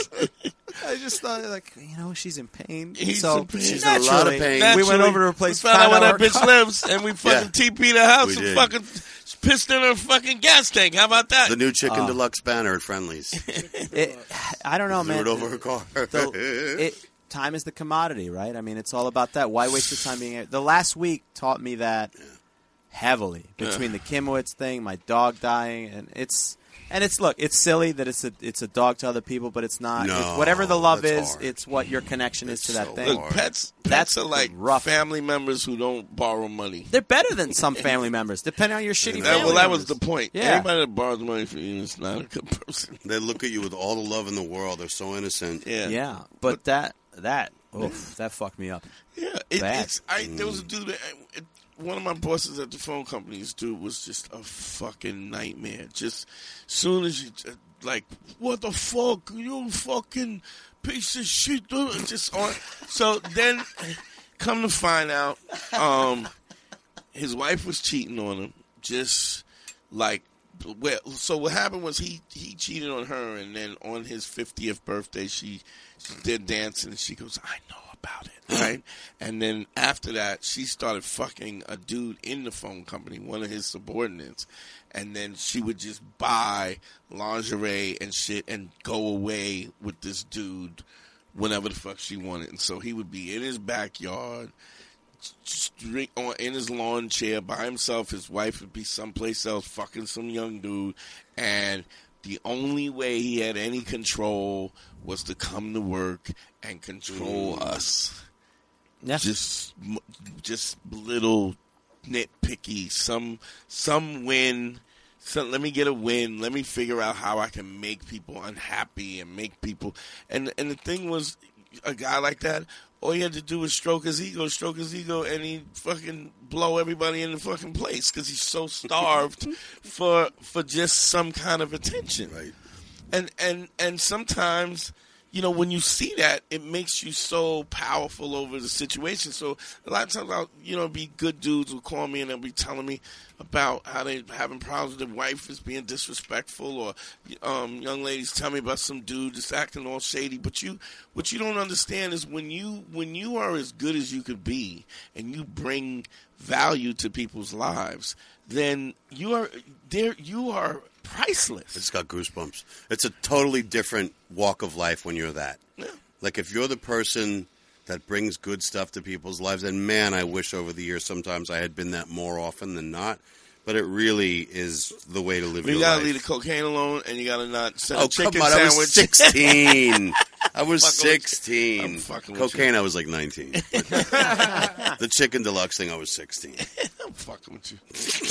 I just thought, like, you know, she's in pain. He's so in pain. She's in a lot of naturally, pain. We went Naturally, over to a place. We found out where that kinda bitch lives, and we fucking Yeah. T P'd her house We and did. fucking pissed in her fucking gas tank. How about that? The new Chicken Oh. Deluxe banner at Friendly's. It, I don't know, Threw man. it over her car. The- it, time is the commodity, right? I mean, it's all about that. Why waste the time being? The last week taught me that heavily between the Kimowitz thing, my dog dying, and it's and it's look, it's silly that it's a it's a dog to other people, but it's not. No, It's whatever the love that's is, hard. it's what your connection is It's to that so thing. Look, hard. pets, That's pets are like rough. family members who don't borrow money. They're better than some family members, depending on your shitty. That, family well, that members. was the point. Yeah. Anybody that borrows money from you is not a good person. They look at you with all the love in the world. They're so innocent. Yeah, Yeah, but that that oof, that fucked me up. yeah. It, Bad. it's I. There was a dude. That, it, one of my bosses at the phone company, this dude was just a fucking nightmare. Just soon as you uh, like, what the fuck, you fucking piece of shit. Dude. Just on. So then, come to find out, um, his wife was cheating on him. Just like, well, so what happened was he he cheated on her, and then on his fiftieth birthday, she, she did dancing, and she goes, I know about it, right? And then after that, she started fucking a dude in the phone company, one of his subordinates, and then she would just buy lingerie and shit and go away with this dude whenever the fuck she wanted. And so he would be in his backyard, straight on in his lawn chair by himself. His wife would be someplace else fucking some young dude, and the only way he had any control was to come to work and control us. Yeah. Just, m- just little nitpicky. Some, some win. So let me get a win. Let me figure out how I can make people unhappy and make people. And and the thing was, a guy like that, all he had to do was stroke his ego, stroke his ego, and he'd fucking blow everybody in the fucking place because he's so starved for for just some kind of attention. Right. And and and sometimes, you know, when you see that, it makes you so powerful over the situation. So a lot of times, I'll, you know, be good dudes will call me and they'll be telling me about how they having problems with their wife is being disrespectful, or um, young ladies tell me about some dude just acting all shady. But you, what you don't understand is when you when you are as good as you could be and you bring value to people's lives, then you are there. You are priceless. It's got goosebumps. It's a totally different walk of life when you're that. Yeah. Like if you're the person that brings good stuff to people's lives, and man, I wish over the years sometimes I had been that more often than not. But it really is the way to live You your gotta life. leave the cocaine alone, and you gotta not send Oh, a chicken come on, I was sandwich. sixteen. I was fucking with you. sixteen. I'm fucking with Cocaine, you. I was like nineteen. The chicken deluxe thing, I was sixteen. I'm fucking with you.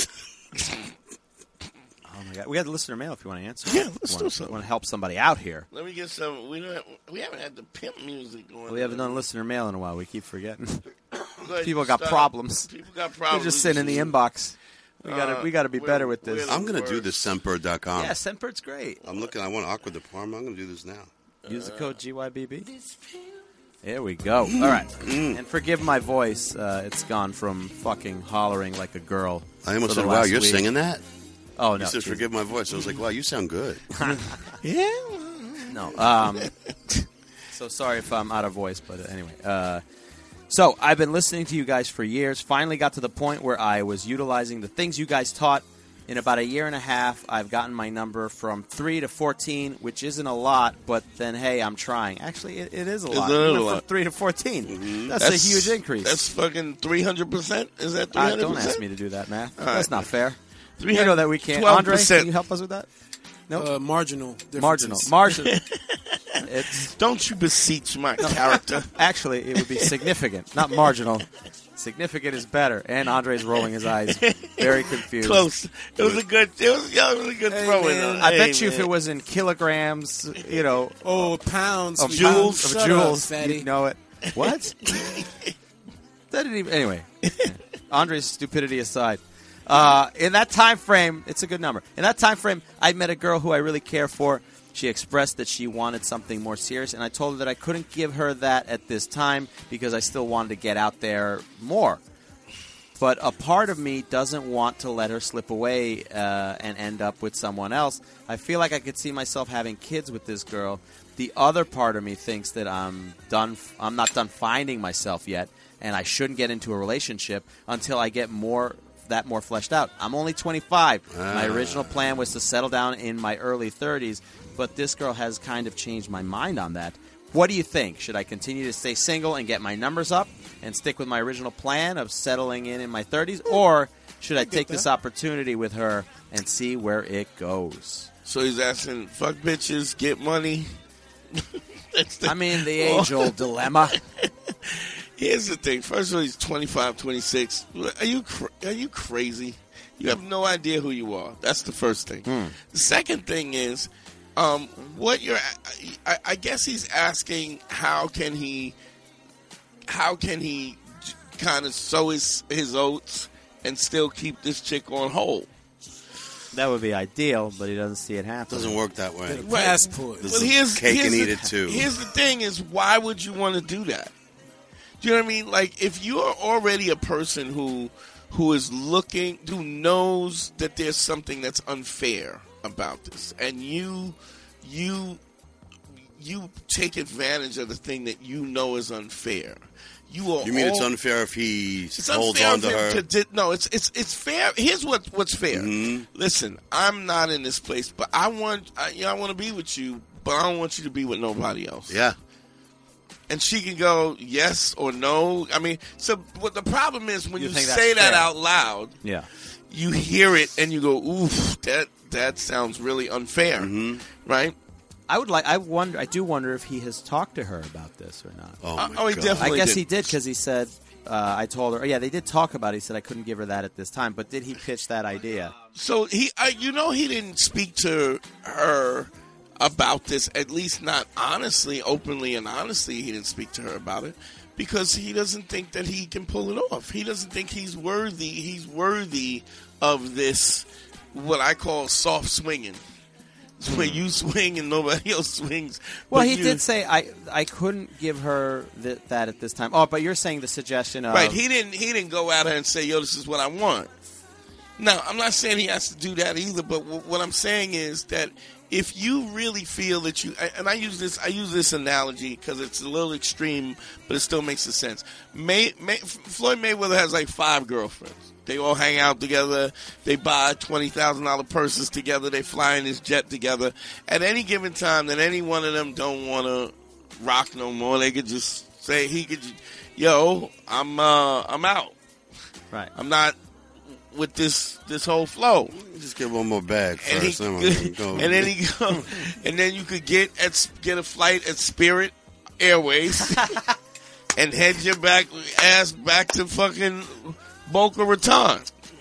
Oh my god, we got listener mail if you want to answer. Yeah, let's want, do something. Want to help somebody out here? Let me get some. We don't. We haven't had the pimp music going. We haven't done listener mail in a while. We keep forgetting. Go ahead, People you got start. problems. People got They're problems. just sitting in the inbox. We gotta, Uh, we gotta be we're- better with this. we're- I'm going to do this Semper dot com. Yeah, Scentbird's great. I'm looking. I want Aqua de Parma. I'm going to do this now. Use the code G Y B B. There we go. All right. And forgive my voice. Uh, it's gone from fucking hollering like a girl. I almost for the said, "Wow, last you're week. singing that." Oh You no. said, geez. "Forgive my voice." I was like, "Wow, you sound good." Yeah. No. Um, so sorry if I'm out of voice, but uh, anyway. Uh, so I've been listening to you guys for years. Finally got to the point where I was utilizing the things you guys taught. In about a year and a half, I've gotten my number from three to fourteen, which isn't a lot, but then, hey, I'm trying. Actually, it, it is a It's lot. a Went little from lot. three to fourteen. Mm-hmm. That's, a huge increase. That's fucking three hundred percent. Is that three Uh, hundred don't percent? ask me to do that, math. All That's right. not fair. three You hundred know that we can't. twelve Andre, percent. can you help us with that? No. Uh, marginal. Differences. Marginal. Marginal. It's Don't you beseech my character. actually it would be significant, not marginal. Significant is better. And Andre's rolling his eyes, very confused. Close. It was a good. It was, yeah, it was a good Hey, throw in. man. I Hey, bet you if man. it was in kilograms, you know, Oh, pounds. of sweet jewels, pounds. of Shut jewels, up, fatty. you'd know it. What? That didn't even. Anyway, Andre's stupidity aside, uh, in that time frame, it's a good number. In that time frame, I met a girl who I really care for. She expressed that she wanted something more serious, and I told her that I couldn't give her that at this time because I still wanted to get out there more. But a part of me doesn't want to let her slip away uh, and end up with someone else. I feel like I could see myself having kids with this girl. The other part of me thinks that I'm done. I'm not done finding myself yet, and I shouldn't get into a relationship until I get more that more fleshed out. I'm only twenty-five. My original plan was to settle down in my early thirties, but this girl has kind of changed my mind on that. What do you think? Should I continue to stay single and get my numbers up and stick with my original plan of settling in in my thirties, or should I, take this opportunity with her and see where it goes? So he's asking, fuck bitches, get money. That's the, I mean, the age-old dilemma. Here's the thing. First of all, he's twenty-five, twenty-six. Are you cra- are you crazy? You have no idea who you are. That's the first thing. Hmm. The second thing is, um, what you're. I, I guess he's asking how can he, how can he, kind of sow his his oats and still keep this chick on hold. That would be ideal, but he doesn't see it happening. Doesn't work that way. Get a passport. This Well, is here's cake here's and the, eat it too. Here's the thing: is why would you want to do that? Do you know what I mean? Like, if you're already a person who who is looking, who knows that there's something that's unfair about this, and you you you take advantage of the thing that you know is unfair. You are. You mean it's all- unfair if he It's holds unfair on to of him her? to di- no, it's it's it's fair. Here's what what's fair. Mm-hmm. Listen, I'm not in this place, but I want I, you know, I want to be with you, but I don't want you to be with nobody else. Yeah. And she can go yes or no. I mean, so what the problem is when You you, think that's say that fair. out loud, Yeah. you hear it and you go, "Oof, that that sounds really unfair," Mm-hmm. right? I would like. I wonder. I do wonder if he has talked to her about this or not. Oh, Uh, my oh, he God. definitely- I guess did. he did because he said. Uh, I told her. Yeah, they did talk about it. He said I couldn't give her that at this time. But did he pitch that idea? So he, uh, you know, he didn't speak to her about this. At least not honestly, openly, and honestly, he didn't speak to her about it because he doesn't think that he can pull it off. He doesn't think he's worthy. He's worthy of this, what I call soft swinging. It's where you swing and nobody else swings. Well, but he you- did say I I couldn't give her th- that at this time. Oh, but you're saying the suggestion of Right, he didn't. He didn't go out there and say, "Yo, this is what I want." Now, I'm not saying he has to do that either. But w- what I'm saying is that if you really feel that you, and I use this, I use this analogy because it's a little extreme, but it still makes sense. May, May, Floyd Mayweather has like five girlfriends. They all hang out together. They buy twenty thousand dollar purses together. They fly in his jet together. At any given time, that any one of them don't want to rock no more, they could just say he could, yo, I'm uh, I'm out. right. I'm not with this this whole flow. Just get one more bag And, he, first. then we'll go. and then he go, and then you could get at get a flight at Spirit Airways and head your back ass back to fucking Boca Raton.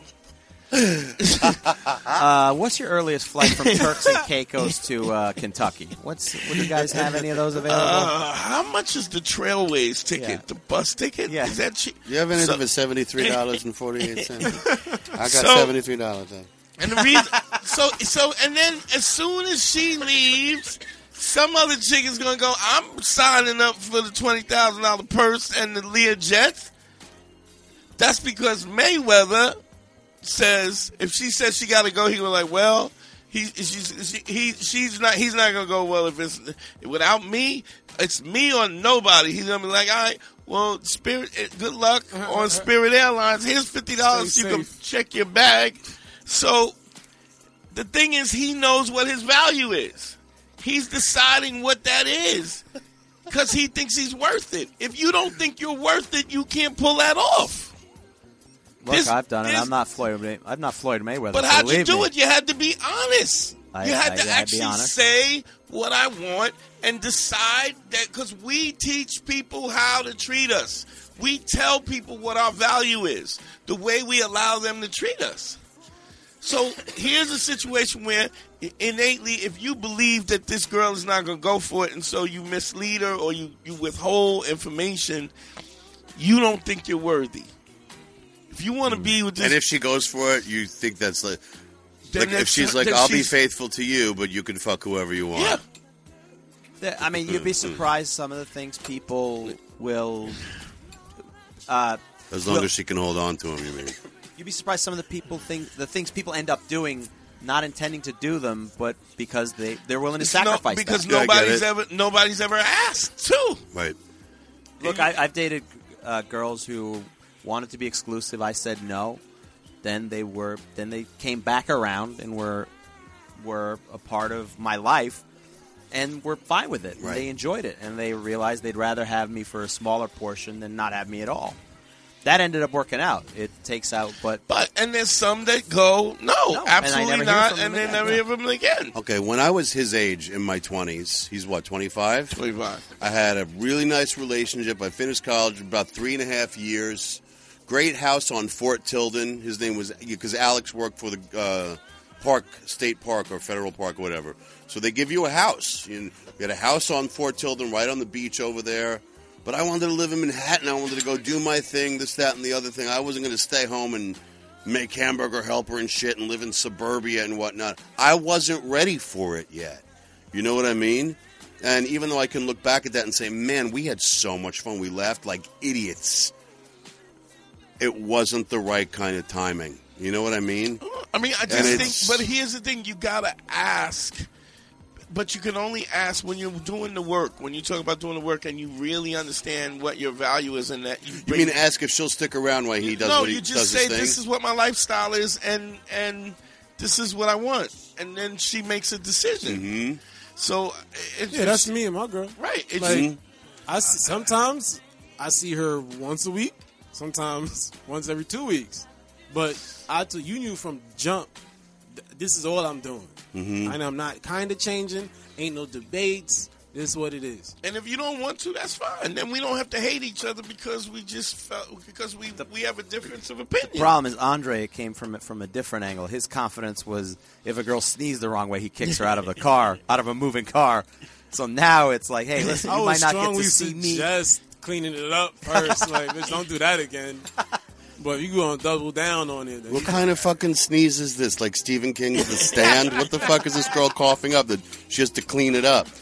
uh, what's your earliest flight from Turks and Caicos to uh, Kentucky? What's what do you guys have any of those available? Uh, how much is the Trailways ticket? Yeah. The bus ticket? Yeah. Is that cheap? You have anything So- for seventy-three dollars and forty-eight cents? I got So- seventy-three dollars. And the reason, so so, and then as soon as she leaves, some other chick is gonna go. I'm signing up for the twenty thousand dollar purse and the Learjets. That's because Mayweather says if she says she got to go, he was like, well, he she's she, he she's not he's not gonna go. Well, if it's without me, it's me or nobody. He's gonna be like, all right. Well, Spirit, good luck on Spirit Airlines. Here's fifty dollars. Stay You can safe. check your bag. So the thing is, he knows what his value is. He's deciding what that is because he thinks he's worth it. If you don't think you're worth it, you can't pull that off. Look, This- I've done it. this- I'm not Floyd. May- I'm not Floyd Mayweather. But how'd you believe do me. it? You had to be honest. I- you had I- to I had to be actually honest. say what I want and decide that because we teach people how to treat us. We tell people what our value is, the way we allow them to treat us. So here's a situation where innately, if you believe that this girl is not going to go for it and so you mislead her or you, you withhold information, you don't think you're worthy. If you want to be with this... And if she goes for it, you think that's like... then Like if that's- she's like, then I'll be she's- faithful to you, but you can fuck whoever you want. Yeah. Th- I mean, you'd be surprised some of the things people will. Uh, As long will- as she can hold on to him, you mean? You'd be surprised some of the people think the things people end up doing, not intending to do them, but because they they're willing to It's no- sacrifice. because them. Yeah, I get nobody's it. ever nobody's ever asked too. Right. Look, I, I've dated uh, girls who wanted to be exclusive. I said no. Then they were. Then they came back around and were were a part of my life, and were fine with it. Right. They enjoyed it, and they realized they'd rather have me for a smaller portion than not have me at all. That ended up working out. It takes out, but But and there's some that go no, No, and I absolutely never hear not, from them and they again, never yeah. hear from them again. Okay, when I was his age in my twenties, he's what, twenty-five? twenty-five. I had a really nice relationship. I finished college in about three and a half years. Great house on Fort Tilden. His name was, because Alex worked for the uh, park, state park or federal park or whatever. So they give you a house. You we had a house on Fort Tilden right on the beach over there. But I wanted to live in Manhattan. I wanted to go do my thing, this, that, and the other thing. I wasn't going to stay home and make hamburger helper and shit and live in suburbia and whatnot. I wasn't ready for it yet. You know what I mean? And even though I can look back at that and say, man, we had so much fun. We laughed like idiots. It wasn't the right kind of timing. You know what I mean? I mean, I And just it's- think. But here's the thing: you gotta ask. But you can only ask when you're doing the work. When you talk about doing the work, and you really understand what your value is, and that you You bring. mean ask if she'll stick around while he does no, what he you does just his say thing? this is what my lifestyle is, and and this is what I want, and then she makes a decision. Mm-hmm. So it's Yeah, that's me and my girl. right. It's Like, I see, sometimes I see her once a week, sometimes once every two weeks. But I t- you knew from jump, th- this is all I'm doing. Mm-hmm. And I'm not kind of changing. Ain't no debates. This is what it is. And if you don't want to, that's fine. Then we don't have to hate each other because we just felt because we we have a difference of opinion. the problem is Andre came from it from a different angle. His confidence was if a girl sneezed the wrong way, he kicks her out of the car, out of a moving car. So now it's like, hey, listen, I you would might not get strongly to see me. suggest cleaning it up first. Like, bitch, don't do that again. But if you gonna double down on it, then What kind of fucking sneeze is this? Like Stephen King's The Stand? What the fuck is this girl coughing up that she has to clean it up?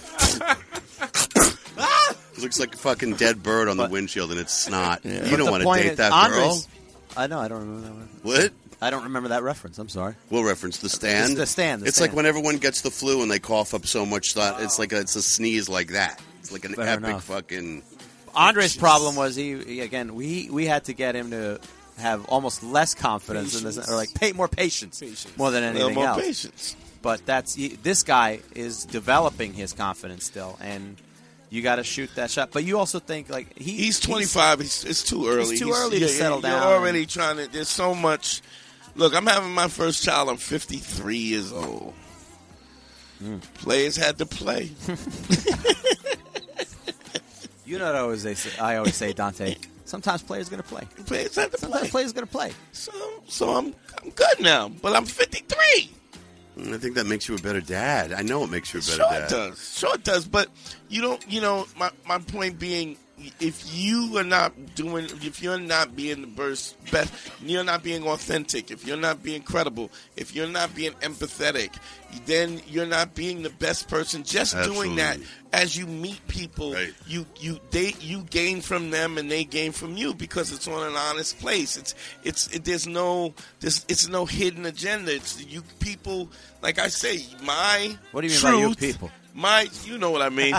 It looks like a fucking dead bird on the But- windshield and it's snot. You But don't the want to point date is, that girl. Andres- I know. I don't remember that one. What? I don't remember that reference. I'm sorry. We'll reference The Stand. The Stand, The it's Stand. like when everyone gets the flu and they cough up so much snot. It's like a, it's a sneeze like that. It's like an Fair epic enough. fucking. Andre's problem was he, he again we we had to get him to have almost less confidence in this, Patience. or like pay more patience, Patience. more than A little anything more else. patience. But that's he, this guy is developing his confidence still, and you got to shoot that shot. But you also think like he, He's twenty-five. He's, it's too early. too early to yeah, settle you're down. already trying to. There's so much. Look, I'm having my first child. I'm fifty-three years old. Hmm. Players had to play. You know what I always say, I always say, Dante, sometimes players going to play. Players have to Sometimes play. players going to play. So, so I'm I'm good now, but I'm fifty-three. I think that makes you a better dad. I know it makes you a better Sure dad. it does. Sure it does. But you don't. You know, my my point being, if you are not doing, if you're not being the best, best, you're not being authentic. If you're not being credible, if you're not being empathetic, then you're not being the best person. Just doing that, Absolutely. as you meet people, Right. you you they you gain from them and they gain from you because it's on an honest place. It's it's it, there's no there's it's no hidden agenda. It's you people. Like I say, my What do you mean truth, by you people? My, you know what I mean.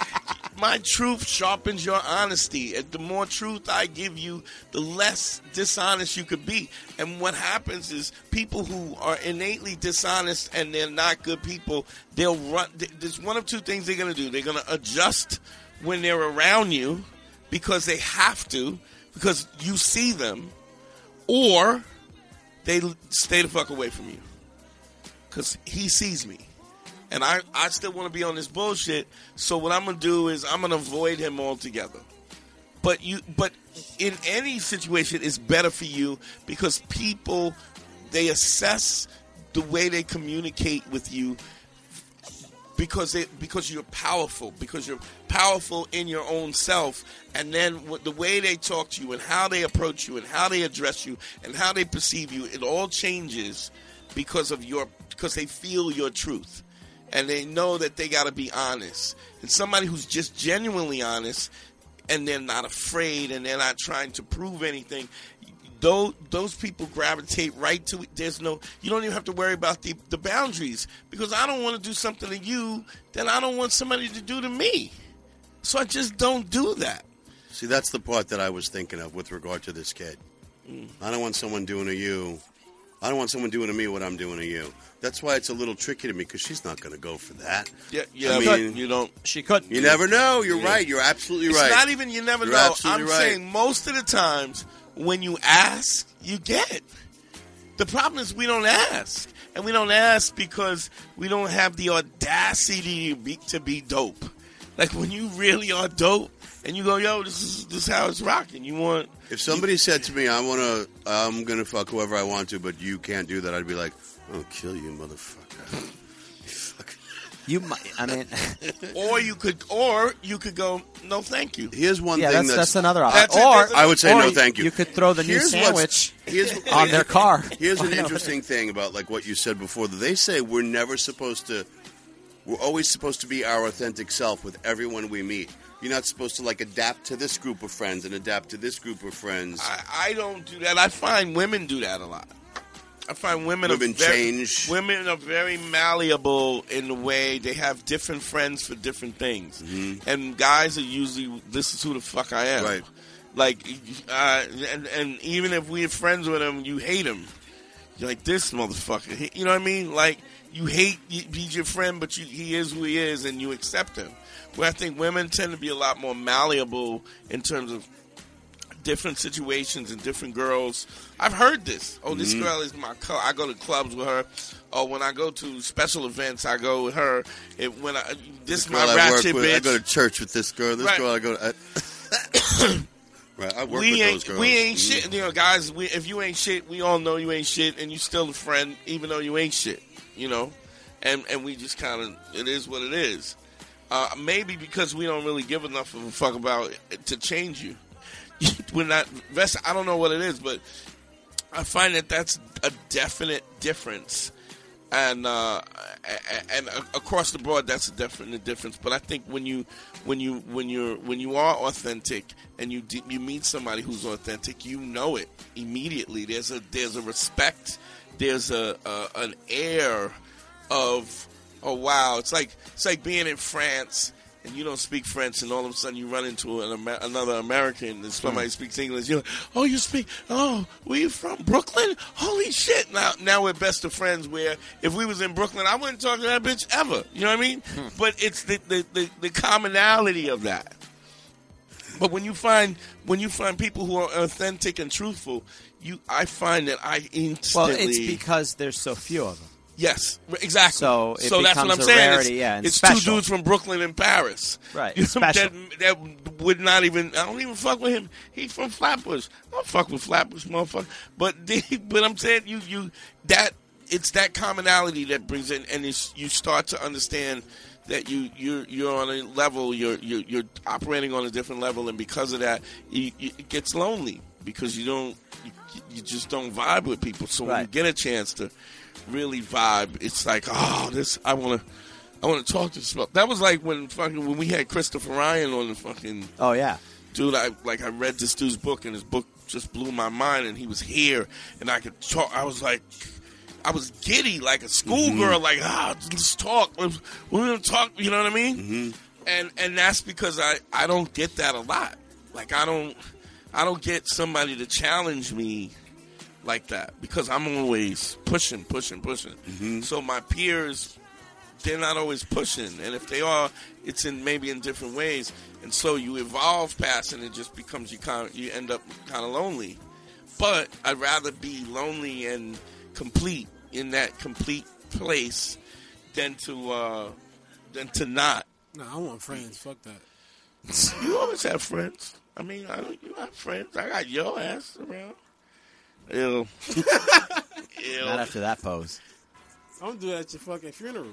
My truth sharpens your honesty. And the more truth I give you, the less dishonest you could be. And what happens is people who are innately dishonest and they're not good people, they'll run. There's one of two things they're going to do. They're going to adjust when they're around you because they have to, because you see them, or they stay the fuck away from you because he sees me. And I, I still want to be on this bullshit. So what I'm gonna do is I'm gonna avoid him altogether. But you, but in any situation, it's better for you because people, they assess the way they communicate with you because they because you're powerful, because you're powerful in your own self, and then what, the way they talk to you and how they approach you and how they address you and how they perceive you, it all changes because of your because they feel your truth. And they know that they got to be honest. And somebody who's just genuinely honest and they're not afraid and they're not trying to prove anything, those, those people gravitate right to it. There's no, you don't even have to worry about the, the boundaries because I don't want to do something to you that I don't want somebody to do to me. So I just don't do that. See, that's the part that I was thinking of with regard to this kid. Mm. I don't want someone doing to you. I don't want someone doing to me what I'm doing to you. That's why it's a little tricky to me because she's not going to go for that. Yeah, yeah. I mean, you don't. She couldn't. You never know. You're Yeah. right. You're absolutely It's right. not even you never You're know. absolutely I'm right. saying most of the times when you ask, you get. The problem is we don't ask. And we don't ask because we don't have the audacity to be, to be dope. Like when you really are dope and you go, yo, this is this is how it's rocking. You want... If somebody said to me, "I want to, I'm going to fuck whoever I want to, but you can't do that," I'd be like, "I'll kill you, motherfucker." You might. I mean, or you could, or you could go, no, thank you. Here's one yeah, thing that's, that's, that's another option. That's it, Or that's I would say or no, thank you. You could throw the new Here's what's- sandwich here's, on their car. Here's an I know. interesting thing about like what you said before. That they say we're never supposed to. We're always supposed to be our authentic self with everyone we meet. You're not supposed to like adapt to this group of friends and adapt to this group of friends. I, I don't do that. I find women do that a lot. I find women, Women are very, change. Women are very malleable in the way they have different friends for different things, Mm-hmm. and guys are usually this is who the fuck I am. Right. Like, uh, and and even if we're friends with him, you hate him. You're like this motherfucker. He, you know what I mean? Like you hate he's your friend, but you, he is who he is, and you accept him. Where I think women tend to be a lot more malleable in terms of different situations and different girls. I've heard this. Oh, this Mm-hmm. girl is my co- I go to clubs with her. Oh, when I go to special events, I go with her. It, when I, this, This my girl I work ratchet with, bitch. I go to church with this girl. This Right. girl I go to. I, right, I work we with ain't those girls. we ain't Mhm. shit. You know, guys. We, if you ain't shit, we all know you ain't shit, and you still a friend, even though you ain't shit. You know, and and we just kind of it is what it is. Uh, maybe because we don't really give enough of a fuck about it to change you. We're not. I don't know what it is, but I find that that's a definite difference, and uh, and across the board, that's a definite difference. But I think when you when you when you're when you are authentic and you you meet somebody who's authentic, you know it immediately. There's a there's a respect. There's a, a an air of oh wow. It's like it's like being in France. And you don't speak French, and all of a sudden you run into an, another American, and somebody mm. speaks English. You're like, oh, you speak, oh, where you from? Brooklyn? Holy shit. Now now we're best of friends, where if we was in Brooklyn, I wouldn't talk to that bitch ever. You know what I mean? Mm. But it's the, the, the, the commonality of that. But when you find when you find people who are authentic and truthful, you I find that I instantly... Well, it's because there's so few of them. Yes, exactly. So it so that's what becomes I'm a saying. rarity, it's yeah, and it's special. two dudes from Brooklyn and Paris. Right, You know, special. That, that would not even. I don't even fuck with him. He from Flatbush. I don't fuck with Flatbush, motherfucker. But the, but I'm saying you you that it's that commonality that brings in, and it's, you start to understand that you you're you're on a level. You're you're, you're operating on a different level, and because of that, you, you, it gets lonely because you don't you, you just don't vibe with people. So when Right. you get a chance to really vibe, it's like, oh, this I want to, I want to talk to this. That was like when fucking when we had Christopher Ryan on the fucking Oh yeah. dude. I like I read this dude's book, and his book just blew my mind. And he was here, and I could talk. I was like, I was giddy like a schoolgirl. Mm-hmm. Like, ah, let's talk. We're gonna talk. You know what I mean? Mm-hmm. And and that's because I I don't get that a lot. Like I don't I don't get somebody to challenge me like that because I'm always pushing, pushing, pushing. Mm-hmm. So my peers, they're not always pushing, and if they are, it's in maybe in different ways. And so you evolve past, and it just becomes you kind of, you end up kind of lonely. But I'd rather be lonely and complete in that complete place than to uh, than to not. Nah, I want friends. Fuck that. You always have friends. I mean, I don't, you have friends. I got your ass around. Ew. Ew. Not after that pose. I'm gonna do that at your fucking funeral.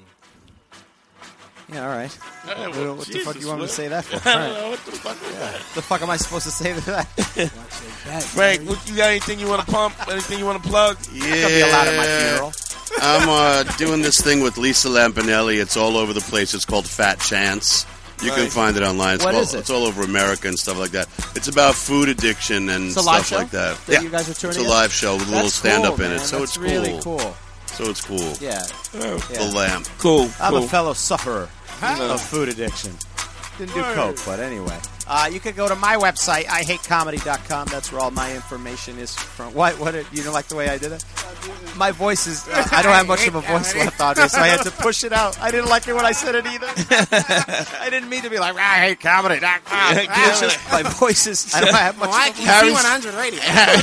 Yeah, all right. Hey, What, well, what the Jesus, fuck do you want me to what- say that for? I All don't right. know what the fuck is that. What the fuck am I supposed to say to that? Watch your back, Frank, Barry. what, you got anything you want to pump? Anything you want to plug? Yeah. Gonna be allowed at my funeral. I'm uh, doing this thing with Lisa Lampanelli. It's all over the place. It's called Fat Chance. You can Right. find it online. It's What all, is it? It's all over America and stuff like that. It's about food addiction and It's a live stuff show like that. that yeah, you guys are touring it's a in? live show with a little That's stand up cool, in it. man. So That's it's really cool. cool. So it's cool. Yeah. Oh, yeah. The lamp. cool. I'm cool. a fellow sufferer of food addiction. Didn't do coke, but anyway. Uh, you could go to my website, I hate comedy dot com. That's where all my information is from. What? What? You don't like the way I did it? My voice is. Uh, I don't have much of a voice left on this, so I had to push it out. I didn't like it when I said it either. I didn't mean to be like, I hate comedy dot com. It's just my voice is. I don't have much. Like of a C voice. one hundred radio.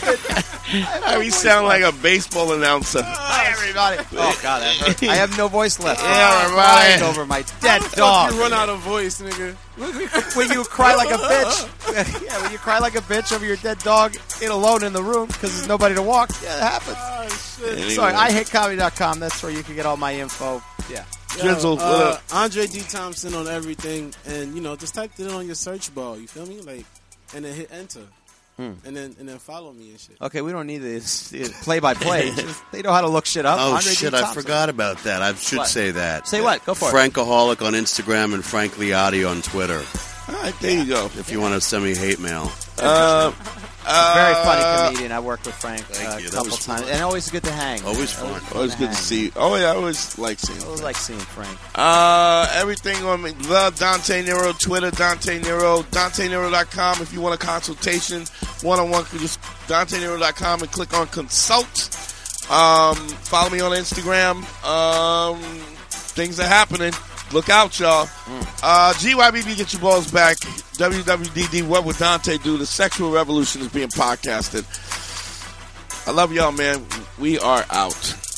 Harry sound like a baseball announcer. Hi, everybody. Oh, God, that hurt. I have no voice left. Yeah, I'm everybody. crying over my dead Fuck, dog. you run out of voice, nigga. When you cry like a bitch. Yeah, when you cry like a bitch over your dead dog in alone in the room because there's nobody to walk. Yeah, it happens. Oh, shit. Anyway. Sorry, I hate comedy dot com. That's where you can get all my info. Yeah. Drizzle, what uh, up? Andre D. Thompson on everything, and you know, just type it on your search bar. You feel me? Like, and then hit enter, Hmm. and then and then follow me and shit. Okay, we don't need this play by play. They know how to look shit up. Oh, Andre D. shit, I Thompson. forgot about that. I should What? say that. Say what? Go for it. Frankaholic on Instagram and Frank Liotti on Twitter. All right, there you go. If you want to send me hate mail. Uh, Very funny uh, comedian. I worked with Frank Thank uh, you. a That couple was times, fun. and always good to hang. Always fun. Always good to hang. see. Oh yeah, I always like seeing. I always like seeing Frank. Uh, everything on me. The Dante Nero, Twitter, Dante Nero, Dante Nero dot com. If you want a consultation, one on one, just Dante Nero dot com and click on consult. Um, follow me on Instagram. Um, things are happening. Look out, y'all. Uh, G Y B B, get your balls back. W W D D, what would Dante do? The sexual revolution is being podcasted. I love y'all, man. We are out.